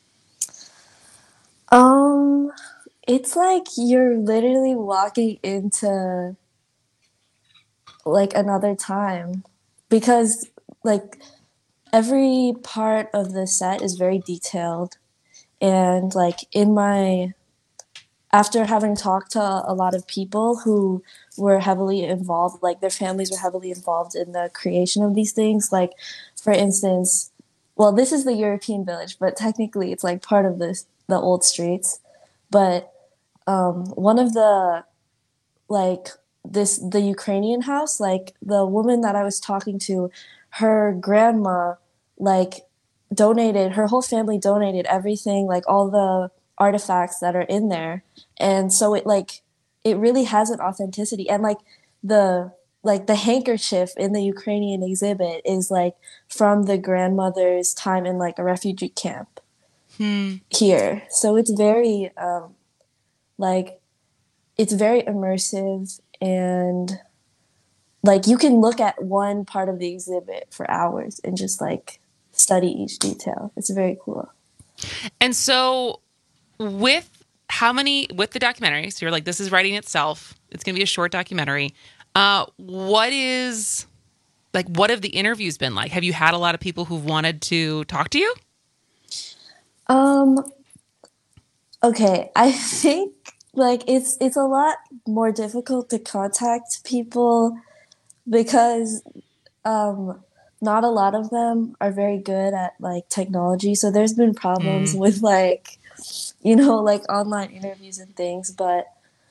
Um, it's like you're literally walking into like another time, because like every part of the set is very detailed, and like in my after having talked to a lot of people who were heavily involved, like their families were heavily involved in the creation of these things, like for instance, well, this is the European Village, but technically it's like part of this the old streets. But um, one of the like this the Ukrainian house, like the woman that I was talking to, her grandma like donated, her whole family donated everything, like all the artifacts that are in there, and so it like it really has an authenticity. And like the like the handkerchief in the Ukrainian exhibit is like from the grandmother's time in like a refugee camp Hmm. here. So it's very um like it's very immersive, and like you can look at one part of the exhibit for hours and just like study each detail. It's very cool. And so with how many with the documentary, so you're like, this is writing itself, it's gonna be a short documentary. Uh what is like what have the interviews been like? Have you had a lot of people who've wanted to talk to you? Um okay, I think like it's it's a lot more difficult to contact people because um not a lot of them are very good at like technology. So there's been problems Mm. with like you know like online interviews and things, but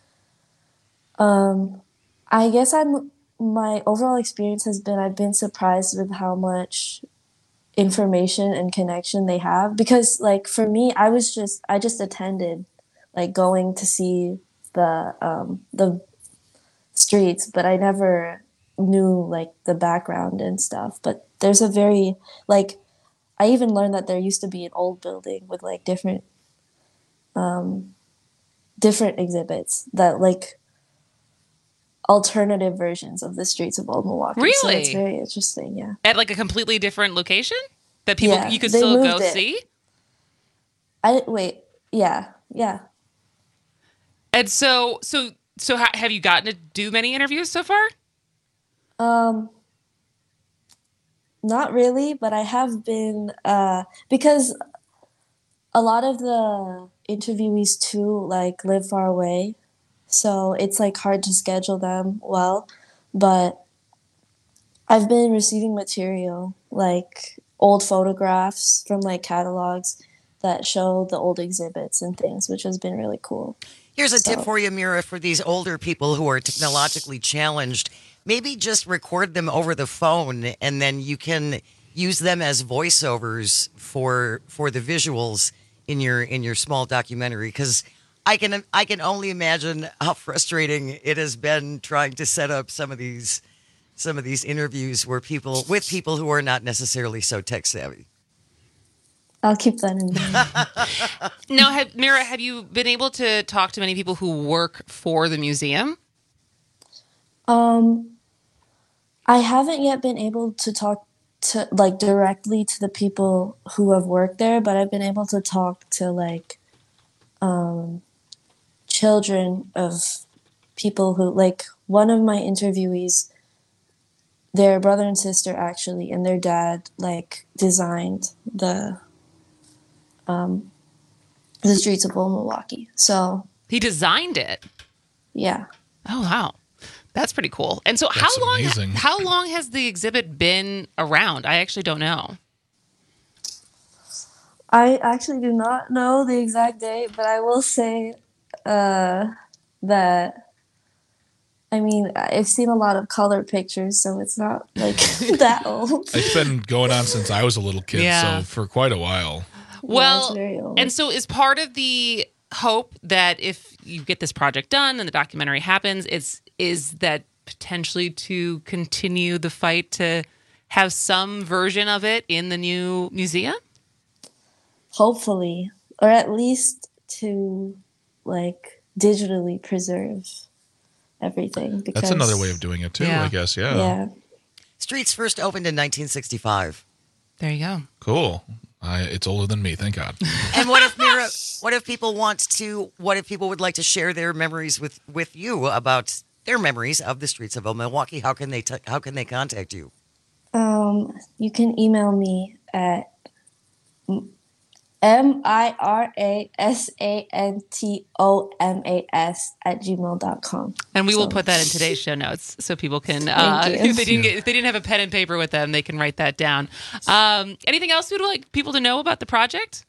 um I guess I'm my overall experience has been I've been surprised with how much information and connection they have, because like for me I was just I just attended like going to see the um the streets, but I never knew like the background and stuff. But there's a very like I even learned that there used to be an old building with like different um different exhibits that like alternative versions of the streets of Old Milwaukee. So Really? it's very interesting, yeah. At like a completely different location that people Yeah, you could they still go moved it. see? I wait. Yeah, yeah. And so, so, so, ha- have you gotten to do many interviews so far? Um, not really, but I have been uh, because a lot of the interviewees too like live far away, so it's like hard to schedule them well. But I've been receiving material like old photographs from like catalogs that show the old exhibits and things, which has been really cool. Here's a So- tip for you, Mira, for these older people who are technologically challenged. Maybe just record them over the phone, and then you can use them as voiceovers for for the visuals in your in your small documentary. Because I can I can only imagine how frustrating it has been trying to set up some of these some of these interviews where people with people who are not necessarily so tech savvy. I'll keep that in mind. Now, have, Mira, have you been able to talk to many people who work for the museum? Um, I haven't yet been able to talk to like directly to the people who have worked there, but I've been able to talk to like um, children of people who like one of my interviewees, their brother and sister actually, and their dad like designed the um, the streets of old Milwaukee. So He designed it. yeah. Oh wow, that's pretty cool. And so, That's how long? amazing. How long has the exhibit been around? I actually don't know. I actually do not know the exact date, but I will say uh, that, I mean, I've seen a lot of color pictures, so it's not like that old. It's been going on since I was a little kid, Yeah. so for quite a while. Well, it's very old. and so is part of the hope that if you get this project done and the documentary happens, it's is that potentially to continue the fight to have some version of it in the new museum? Hopefully, or at least to like digitally preserve everything. Because, That's another way of doing it too, Yeah. I guess. Yeah. Yeah. Streets first opened in nineteen sixty-five. There you go. Cool. I, it's older than me, thank God. And what if Mira, what if people want to? What if people would like to share their memories with with you about their memories of the streets of old Milwaukee? How can they t- how can they contact you? Um, you can email me at M I R A S A N T O M A S at gmail dot com. And we will So- put that in today's show notes so people can, uh, Thank you. if they didn't get, if they didn't have a pen and paper with them, they can write that down. Um, anything else you'd like people to know about the project?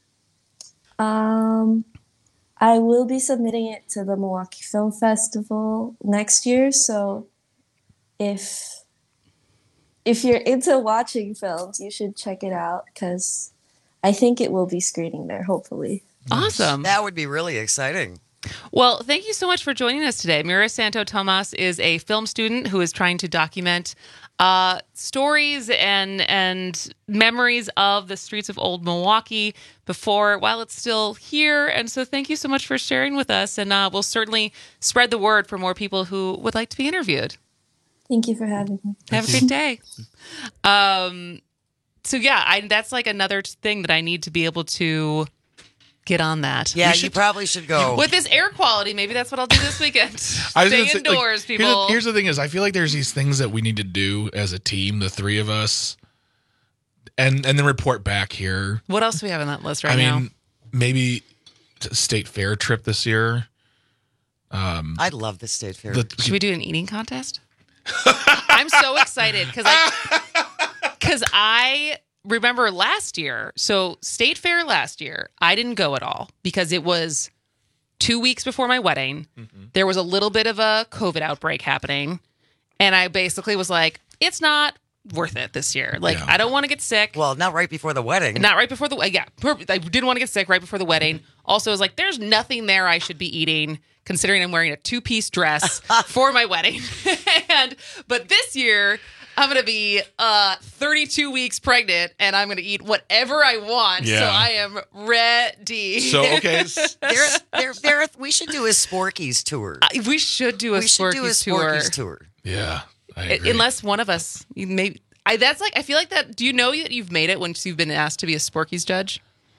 Um, I will be submitting it to the Milwaukee Film Festival next year. So if if you're into watching films, you should check it out because I think it will be screening there, hopefully. Awesome. That would be really exciting. Well, thank you so much for joining us today. Mira Santo Tomas is a film student who is trying to document uh, stories and and memories of the streets of old Milwaukee before, while it's still here. And so thank you so much for sharing with us. And uh, we'll certainly spread the word for more people who would like to be interviewed. Thank you for having me. Have a great day. Um, so yeah, I, that's like another thing that I need to be able to get on that. Yeah, We you should- probably should go. With this air quality, maybe that's what I'll do this weekend. I was Stay gonna say, like, indoors, here's people. the, here's the thing is I feel like there's these things that we need to do as a team, the three of us, and and then report back here. What else do we have on that list right I now? mean, maybe t- state fair trip this year. Um, I love the state fair. the, Should we do an eating contest? I'm so excited because I because I remember last year. So state fair last year, I didn't go at all because it was two weeks before my wedding. Mm-hmm. There was a little bit of a COVID outbreak happening, and I basically was like, "It's not worth it this year. Like, Yeah. I don't want to get sick." Well, not right before the wedding. Not right before the yeah. per- I didn't want to get sick right before the wedding. Also, I was like, "There's nothing there I should be eating." Considering I'm wearing a two-piece dress for my wedding. and but this year I'm gonna be uh thirty-two weeks pregnant and I'm gonna eat whatever I want. Yeah. So I am ready. so okay, s- there, there, there, we should do a Sporky's tour. I- we should do a we should do a Sporky's tour. Sporky's tour. yeah, I I- agree. Unless one of us, maybe I that's like I feel like that. Do you know that you've made it once you've been asked to be a Sporky's judge?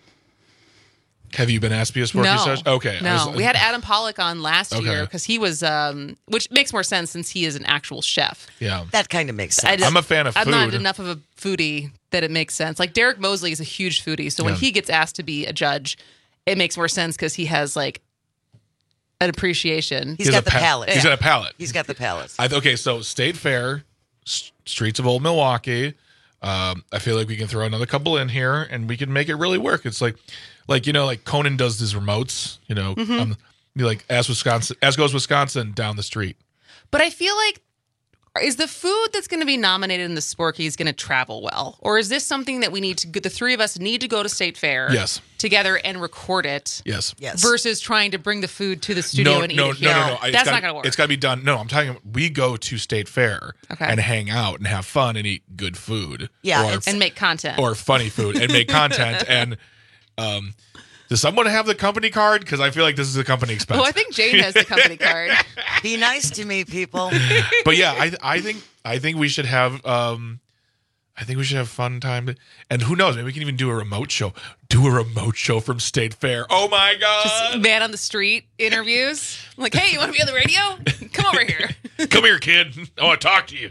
Have you been asked to be a Sporky's No. judge? Okay. No, I was- we had Adam Pollock on last Okay. year because he was, um, which makes more sense since he is an actual chef. Yeah. That kind of makes I sense. just- I'm a fan of I'm not food. enough of a foodie that it makes sense. Like Derek Mosley is a huge foodie, so when Yeah. he gets asked to be a judge, it makes more sense because he has like an appreciation. He's He has got a the pa- palate. He's got a palate. He's got the palate. I, okay, so State Fair, S- Streets of Old Milwaukee. Um, I feel like we can throw another couple in here, and we can make it really work. It's like, like you know, like Conan does these remotes. You know, Mhm. um, be like as Wisconsin, as goes Wisconsin down the street. But I feel like, is the food that's going to be nominated in the Sporkies going to travel well? Or is this something that we need to, the three of us need to go to State Fair Yes. together and record it? Yes. Yes. Versus trying to bring the food to the studio No, and eat no, it no, here. no, no. It's That's gotta- not going to work. It's got to be done. No, I'm talking. We go to State Fair Okay. and hang out and have fun and eat good food. Yeah, or, it's- and make content. or funny food and make content. And um, does someone have the company card? Because I feel like this is a company expense. Well, I think Jane has the company card. Be nice to me, people. But yeah, I I think I think we should have um I think we should have fun time. And who knows, maybe we can even do a remote show. Do a remote show from State Fair. Oh my god. Just man on the street interviews. I'm like, hey, you want to be on the radio? Come over here. Come here, kid. I want to talk to you.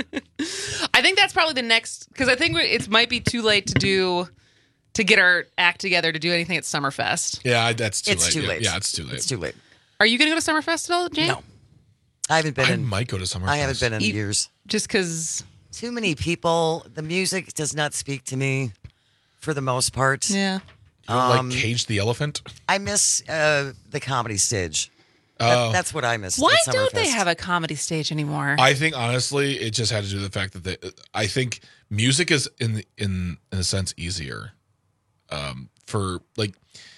I think that's probably the next, because I think we- it might be too late to do, to get our act together to do anything at Summerfest. Yeah, I- that's too It's late. too Yeah, late. Yeah, it's too late. It's too late. Are you going to go to Summerfest at all, Jane? No. I haven't been I in. might go to Summerfest. I haven't been in You- years. Just because. Too many people. The music does not speak to me, for the most part. Yeah. You don't Um, like Cage the Elephant? I miss uh, the comedy stage. That- Oh. that's what I miss. Why at don't they Summerfest. have a comedy stage anymore? I think honestly, it just had to do with the fact that they. I think music is in the, in in a sense easier, um, for like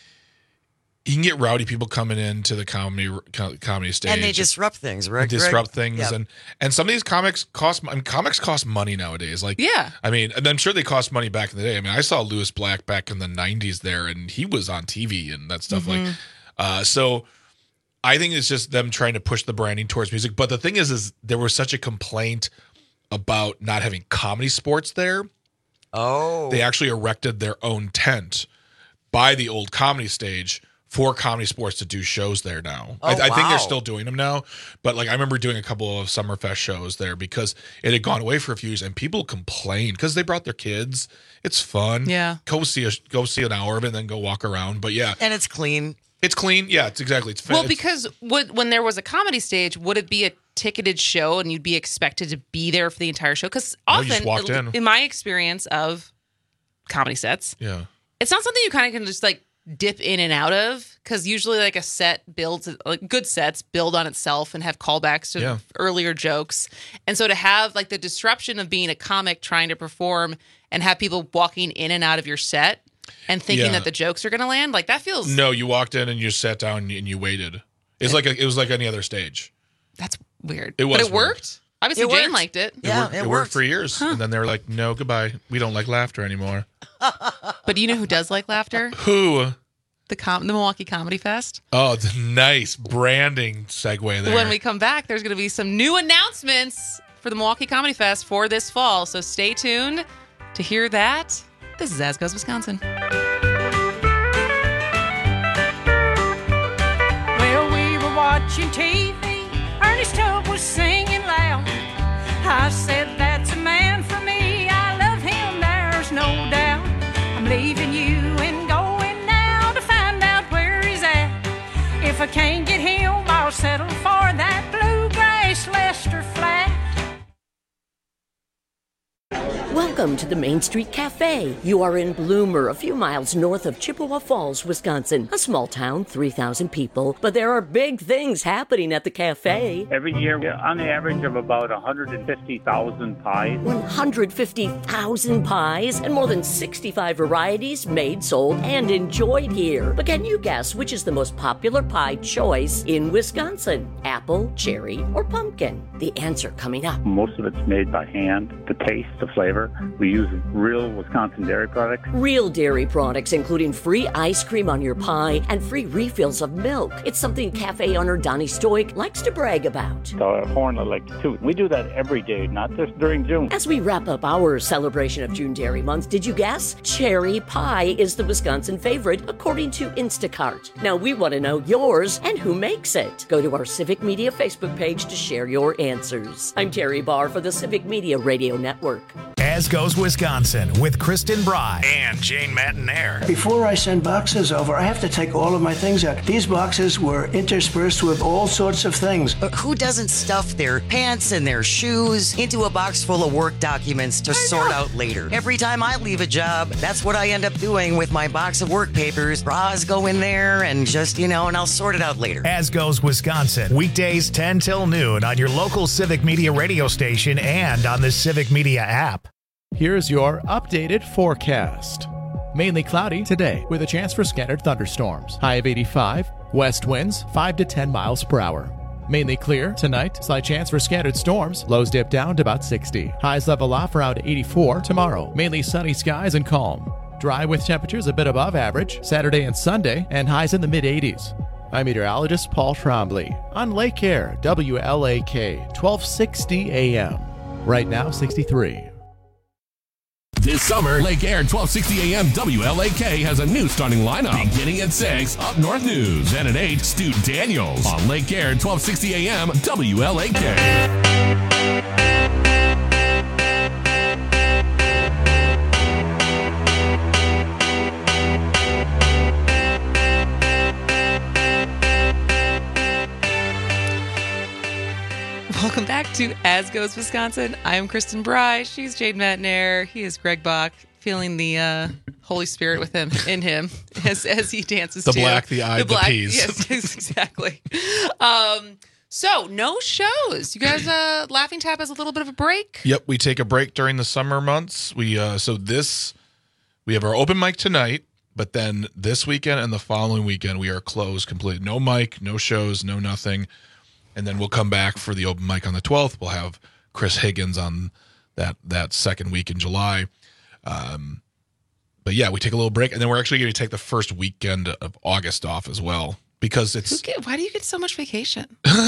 you can get rowdy people coming into the comedy co- comedy stage And they disrupt things, right? and disrupt Greg? things, Yep. and and some of these comics cost. I mean, comics cost money nowadays. Like Yeah. I mean, and I'm sure they cost money back in the day. I mean, I saw Lewis Black back in the nineties there, and he was on T V and that stuff. Like, uh, so. I think it's just them trying to push the branding towards music. But the thing is, is there was such a complaint about not having comedy sports there. Oh. They actually erected their own tent by the old comedy stage for comedy sports to do shows there now. I, Oh, I think wow. they're still doing them now. But like I remember doing a couple of Summerfest shows there because it had gone away for a few years and people complained because they brought their kids. It's fun. Yeah. Go see a go see an hour of it and then go walk around. But yeah. And it's clean. It's clean. Yeah, it's exactly. It's Well, it's- because would, when there was a comedy stage, would it be a ticketed show and you'd be expected to be there for the entire show? Because No, you often, just walked in. in my experience of comedy sets, yeah. it's not something you kind of can just like dip in and out of. Because usually, like a set builds, like good sets build on itself and have callbacks to Yeah. earlier jokes. And so to have like the disruption of being a comic trying to perform and have people walking in and out of your set and thinking Yeah. that the jokes are going to land, like that feels No, you walked in and you sat down and you waited. It's like a, it was like any other stage. that's weird. It was but it weird. worked. Obviously, It Jane worked. liked it. Yeah, worked, it worked worked. for years, and then they were like, "No, goodbye. We don't like laughter anymore." But do you know who does like laughter? Who? The com- the Milwaukee Comedy Fest. Oh, the nice branding segue there. When we come back, there's going to be some new announcements for the Milwaukee Comedy Fest for this fall. So stay tuned to hear that. This is As Goes Wisconsin. Well, we were watching T V. Ernest Tubb was singing loud. I said, that's a man for me. I love him, there's no doubt. I'm leaving you and going now to find out where he's at. If I can't get him, I'll settle for that bluegrass Lester Flat. Welcome to the Main Street Cafe. You are in Bloomer, a few miles north of Chippewa Falls, Wisconsin. A small town, three thousand people, but there are big things happening at the cafe. Every year, on the average of about one hundred fifty thousand pies. one hundred fifty thousand pies and more than sixty-five varieties made, sold, and enjoyed here. But can you guess which is the most popular pie choice in Wisconsin? Apple, cherry, or pumpkin? The answer coming up. Most of it's made by hand. The taste, the flavor, We use real Wisconsin dairy products. Real dairy products, including free ice cream on your pie and free refills of milk. It's something cafe owner Donnie Stoic likes to brag about. The horn I like to toot. We do that every day, not just during June. As we wrap up our celebration of June Dairy Month, did you guess? Cherry pie is the Wisconsin favorite, according to Instacart. Now we want to know yours and who makes it. Go to our Civic Media Facebook page to share your answers. I'm Terry Barr for the Civic Media Radio Network. As Goes Wisconsin with Kristen Bry and Jane Matinair. Before I send boxes over, I have to take all of my things out. These boxes were interspersed with all sorts of things. But who doesn't stuff their pants and their shoes into a box full of work documents to sort out later? Every time I leave a job, that's what I end up doing with my box of work papers. Bras go in there and just, you know, and I'll sort it out later. As Goes Wisconsin, weekdays ten till noon on your local Civic Media radio station and on the Civic Media app. Here's your updated forecast. Mainly cloudy today with a chance for scattered thunderstorms. High of eighty-five, west winds five to ten miles per hour. Mainly clear tonight, slight chance for scattered storms. Lows dip down to about sixty. Highs level off around eighty-four tomorrow. Mainly sunny skies and calm. Dry with temperatures a bit above average Saturday and Sunday and highs in the mid eighties. I'm meteorologist Paul Trombley on Lake Air, W L A K, twelve sixty A M. Right now, sixty-three. This summer, Lake Air twelve sixty A M W L A K has a new starting lineup. Beginning at six, Up North News. And at eight, Stu Daniels. On Lake Air twelve sixty A M W L A K. Welcome back to As Goes Wisconsin. I'm Kristen Bry. She's Jade Matinair. He is Greg Bach, feeling the uh, Holy Spirit with him in him as as he dances. The to. black, the eye, the, black, the peas. Yes, exactly. Um, so no shows. You guys, uh, Laughing Tap has a little bit of a break. Yep, we take a break during the summer months. We uh, so this we have our open mic tonight, but then this weekend and the following weekend we are closed completely. No mic, no shows, no nothing. And then we'll come back for the open mic on the twelfth. We'll have Chris Higgins on that that second week in July. Um, but yeah, we take a little break, and then we're actually going to take the first weekend of August off as well because it's. Who get, why do you get so much vacation?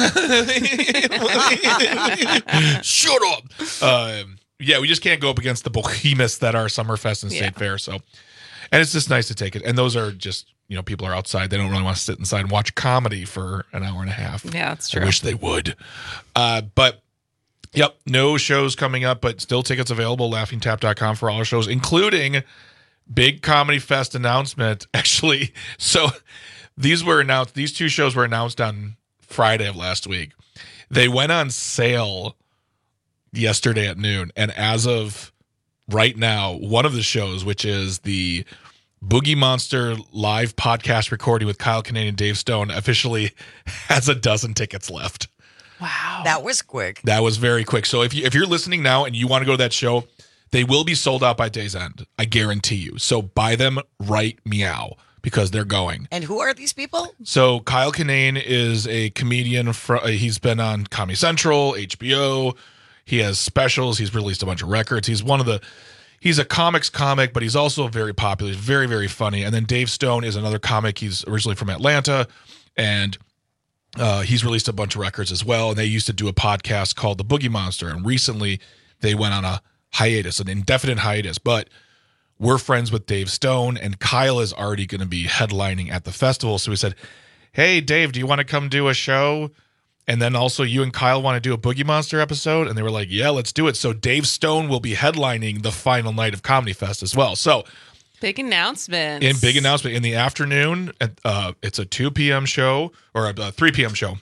Shut up. Um, yeah, we just can't go up against the behemoths that are Summerfest and State Yeah. Fair. So, and it's just nice to take it. And those are just. You know, people are outside. They don't really want to sit inside and watch comedy for an hour and a half. Yeah, that's true. I wish they would. Uh, but, yep, no shows coming up, but still tickets available. laughing tap dot com for all our shows, including big Comedy Fest announcement. Actually, so these were announced. These two shows were announced on Friday of last week. They went on sale yesterday at noon. And as of right now, one of the shows, which is the Boogie Monster live podcast recording with Kyle Kinane and Dave Stone, officially has a dozen tickets left. Wow. That was quick. That was very quick. So if you if you're listening now and you want to go to that show, they will be sold out by day's end. I guarantee you. So buy them right meow because they're going. And who are these people? So Kyle Kinane is a comedian. Fr- he's been on Comedy Central, H B O. He has specials. He's released a bunch of records. He's one of the He's a comics comic, but he's also very popular. He's very, very funny. And then Dave Stone is another comic. He's originally from Atlanta, and uh, he's released a bunch of records as well. And they used to do a podcast called The Boogie Monster. And recently they went on a hiatus, an indefinite hiatus. But we're friends with Dave Stone, and Kyle is already going to be headlining at the festival. So we said, hey, Dave, do you want to come do a show? And then also you and Kyle want to do a Boogie Monster episode? And they were like, yeah, let's do it. So Dave Stone will be headlining the final night of Comedy Fest as well. So Big announcement. in big announcement in the afternoon, uh, it's a two p.m. show or a three p.m. show.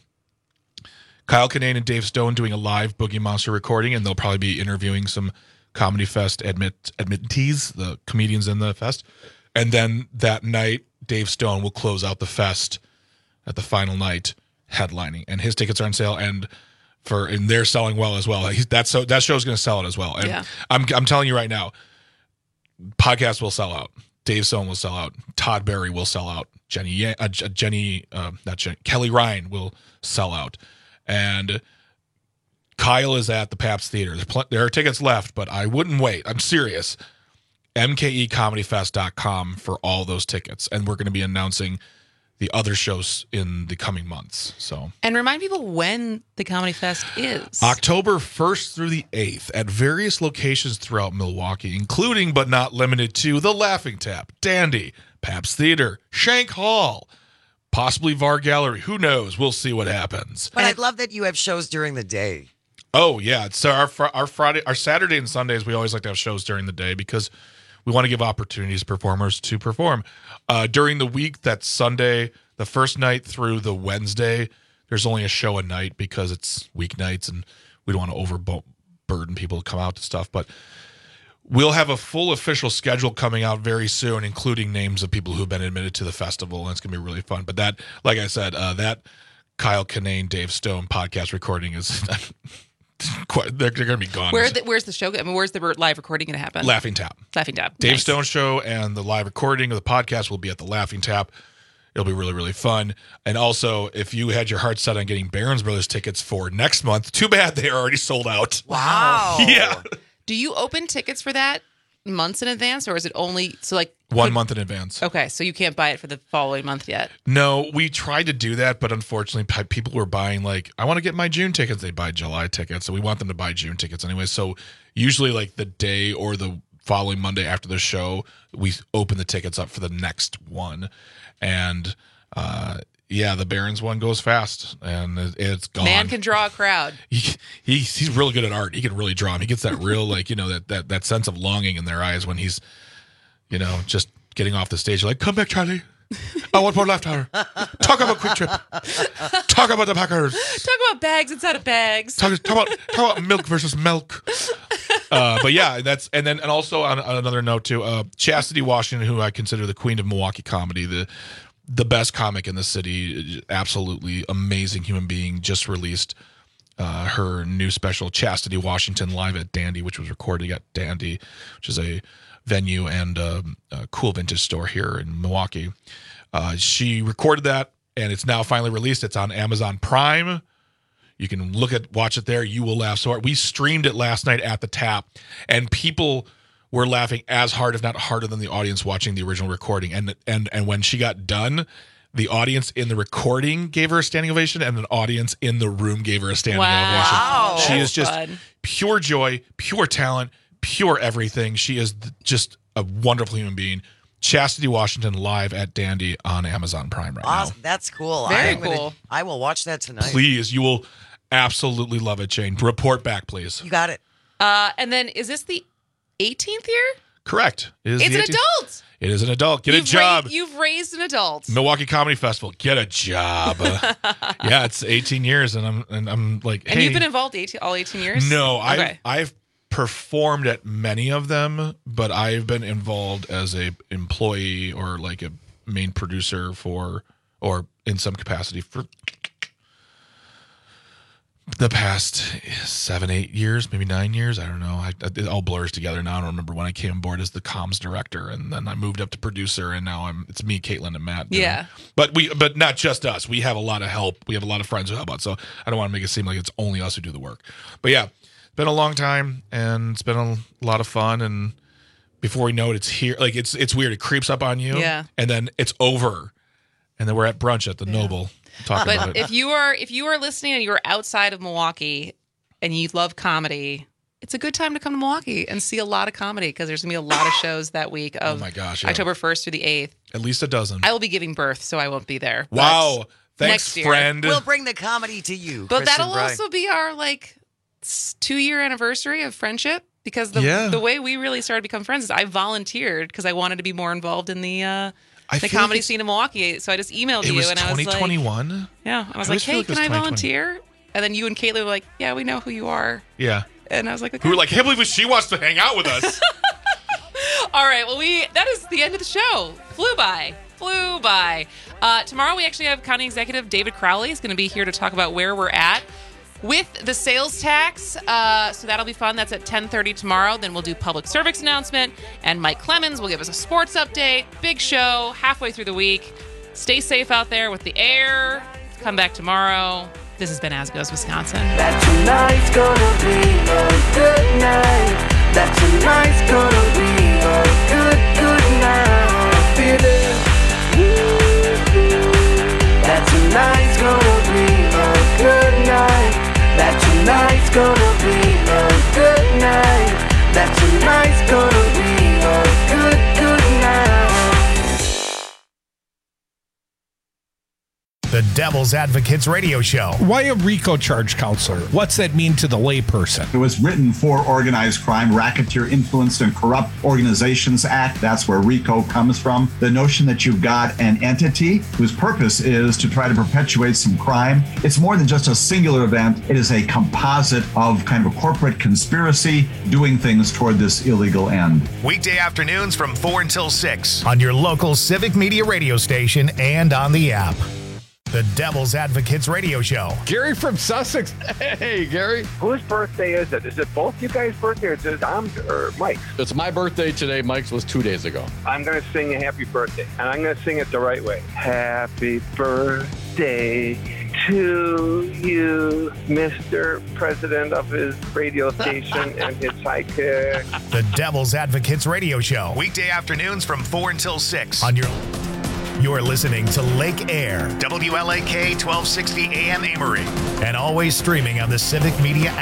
Kyle Kinane and Dave Stone doing a live Boogie Monster recording, and they'll probably be interviewing some Comedy Fest admit admittees, the comedians in the fest. And then that night, Dave Stone will close out the fest at the final night, headlining, and his tickets are on sale, and for and they're selling well as well. He's, that's so that show's going to sell it as well. And Yeah. I'm I'm telling you right now, podcast will sell out. Dave Stone will sell out. Todd Barry will sell out. Jenny Yang- uh, Jenny uh, not Jenny Kelly Ryan will sell out, and Kyle is at the Pabst Theater. There, pl- there are tickets left, but I wouldn't wait. I'm serious. M K E comedy fest dot com for all those tickets. And we're going to be announcing the other shows in the coming months. So, And remind people when the Comedy Fest is. October first through the eighth at various locations throughout Milwaukee, including but not limited to the Laughing Tap, Dandy, Pabst Theater, Shank Hall, possibly V A R Gallery. Who knows? We'll see what happens. But I'd love that you have shows during the day. Oh, yeah. So our fr- our Friday, our Saturday and Sundays, we always like to have shows during the day because we want to give opportunities to performers to perform. Uh, during the week, that's Sunday, the first night through the Wednesday, there's only a show a night because it's weeknights and we don't want to overburden people to come out to stuff. But we'll have a full official schedule coming out very soon, including names of people who've been admitted to the festival, and it's going to be really fun. But that, like I said, uh, that Kyle Kinane, Dave Stone podcast recording is... Quite, they're, they're going to be gone. Where the, where's the show? I mean, where's the live recording going to happen? Laughing Tap. Laughing Tap. Dave Nice. Stone show and the live recording of the podcast will be at the Laughing Tap. It'll be really, really fun. And also, if you had your heart set on getting Barron's Brothers tickets for next month, too bad they are already sold out. Wow. Yeah. Do you open tickets for that months in advance, or is it only so like One month in advance. Okay, so you can't buy it for the following month yet. No, we tried to do that, but unfortunately, pe- people were buying like, I want to get my June tickets. They buy July tickets, so we want them to buy June tickets anyway. So usually, like the day or the following Monday after the show, we open the tickets up for the next one, and uh, yeah, the Barron's one goes fast, and it- it's gone. Man can draw a crowd. He, he's he's really good at art. He can really draw them. He gets that real like you know that that that sense of longing in their eyes when he's you know just getting off the stage. Like, come back, Charlie. I want more laughter. Talk about Quick Trip. Talk about the Packers. Talk about bags inside of bags. Talk, talk about talk about milk versus milk. Uh, but yeah, that's and then and also on, on another note too, uh, Chastity Washington, who I consider the queen of Milwaukee comedy, the the best comic in the city, absolutely amazing human being, just released uh, her new special, Chastity Washington, live at Dandy, which was recorded at Dandy, which is a venue and um, a cool vintage store here in Milwaukee. Uh, she recorded that, and it's now finally released. It's on Amazon Prime. You can look at, watch it there. You will laugh so hard. We streamed it last night at the Tap, and people were laughing as hard, if not harder, than the audience watching the original recording. And and and when she got done, the audience in the recording gave her a standing ovation, and an audience in the room gave her a standing Wow. ovation. She That's is just fun. pure joy, pure talent, pure everything. She is th- just a wonderful human being. Chastity Washington live at Dandy on Amazon Prime right Awesome. That's cool. Very I'm gonna- cool. I will watch that now. tonight. Please, you will absolutely love it, Jane. Report back, please. You got it. Uh, and then is this the eighteenth year? Correct. It is It's the an eighteenth adult. It is an adult. Get You've a job. Ra- you've raised an adult. Milwaukee Comedy Festival. Get a job. Uh, yeah, it's eighteen years, and I'm and I'm like, And hey, you've been involved eighteen, all eighteen years? No, Okay. I've I've performed at many of them, but I've been involved as a employee or like a main producer for, or in some capacity for the past seven, eight years, maybe nine years. I don't know. I, it all blurs together now. I don't remember when I came on board as the comms director, and then I moved up to producer, and now I'm it's me, Caitlin, and Matt. doing- Yeah. But we, but not just us. We have a lot of help. We have a lot of friends who help out. So I don't want to make it seem like it's only us who do the work. But yeah, it's been a long time, and it's been a lot of fun. And before we know it, it's here. Like it's it's weird. It creeps up on you. Yeah. And then it's over, and then we're at brunch at the Noble talking about But it. if you are if you are listening and you're outside of Milwaukee and you love comedy, it's a good time to come to Milwaukee and see a lot of comedy because there's gonna be a lot of shows that week of Oh my gosh, yeah. October first through the eighth. At least a dozen. I will be giving birth, so I won't be there. but Wow. Thanks, next year. friend. We'll bring the comedy to you. But Kristen that'll Bry. also be our like two year anniversary of friendship because the Yeah. the way we really started to become friends is I volunteered because I wanted to be more involved in the uh, I the feel like comedy it's- scene in Milwaukee. So I just emailed It you was and I was twenty like, twenty-one. yeah, I was I like, always feel hey, like it can was I twenty twenty. volunteer? And then you and Caitlin were like, yeah, we know who you are. Yeah. And I was like, okay. Who were like, I can't believe she wants to hang out with us. All right, well, we that is the end of the show. Flew by. Flew by. Uh, tomorrow we actually have County Executive David Crowley is going to be here to talk about where we're at with the sales tax. Uh, so that'll be fun. That's at ten thirty tomorrow. Then we'll do public service announcement. And Mike Clemens will give us a sports update. Big show halfway through the week. Stay safe out there with the air. Come back tomorrow. This has been As Goes Wisconsin. That tonight's gonna be a good night. That tonight's gonna be a good, good night. I feel it. That tonight's gonna be a good night. That tonight's gonna be a good night. That tonight's gonna be a good, good night. The Devil's Advocates Radio Show. Why a RICO charge, counselor? What's that mean to the layperson? It was written for Organized Crime, Racketeer Influenced and Corrupt Organizations Act. That's where RICO comes from. The notion that you've got an entity whose purpose is to try to perpetuate some crime. It's more than just a singular event. It is a composite of kind of a corporate conspiracy doing things toward this illegal end. Weekday afternoons from four until six on your local Civic Media radio station and on the app. The Devil's Advocates Radio Show. Gary from Sussex. Hey, Gary. Whose birthday is it? Is it both you guys' birthday or is it Dom's or Mike's? It's my birthday today. Mike's was two days ago. I'm going to sing a happy birthday, and I'm going to sing it the right way. Happy birthday to you, Mister President of his radio station and his sidekick. The Devil's Advocates Radio Show. Weekday afternoons from four until six on your... You're listening to Lake Air, W L A K twelve sixty A M Amory, and always streaming on the Civic Media app.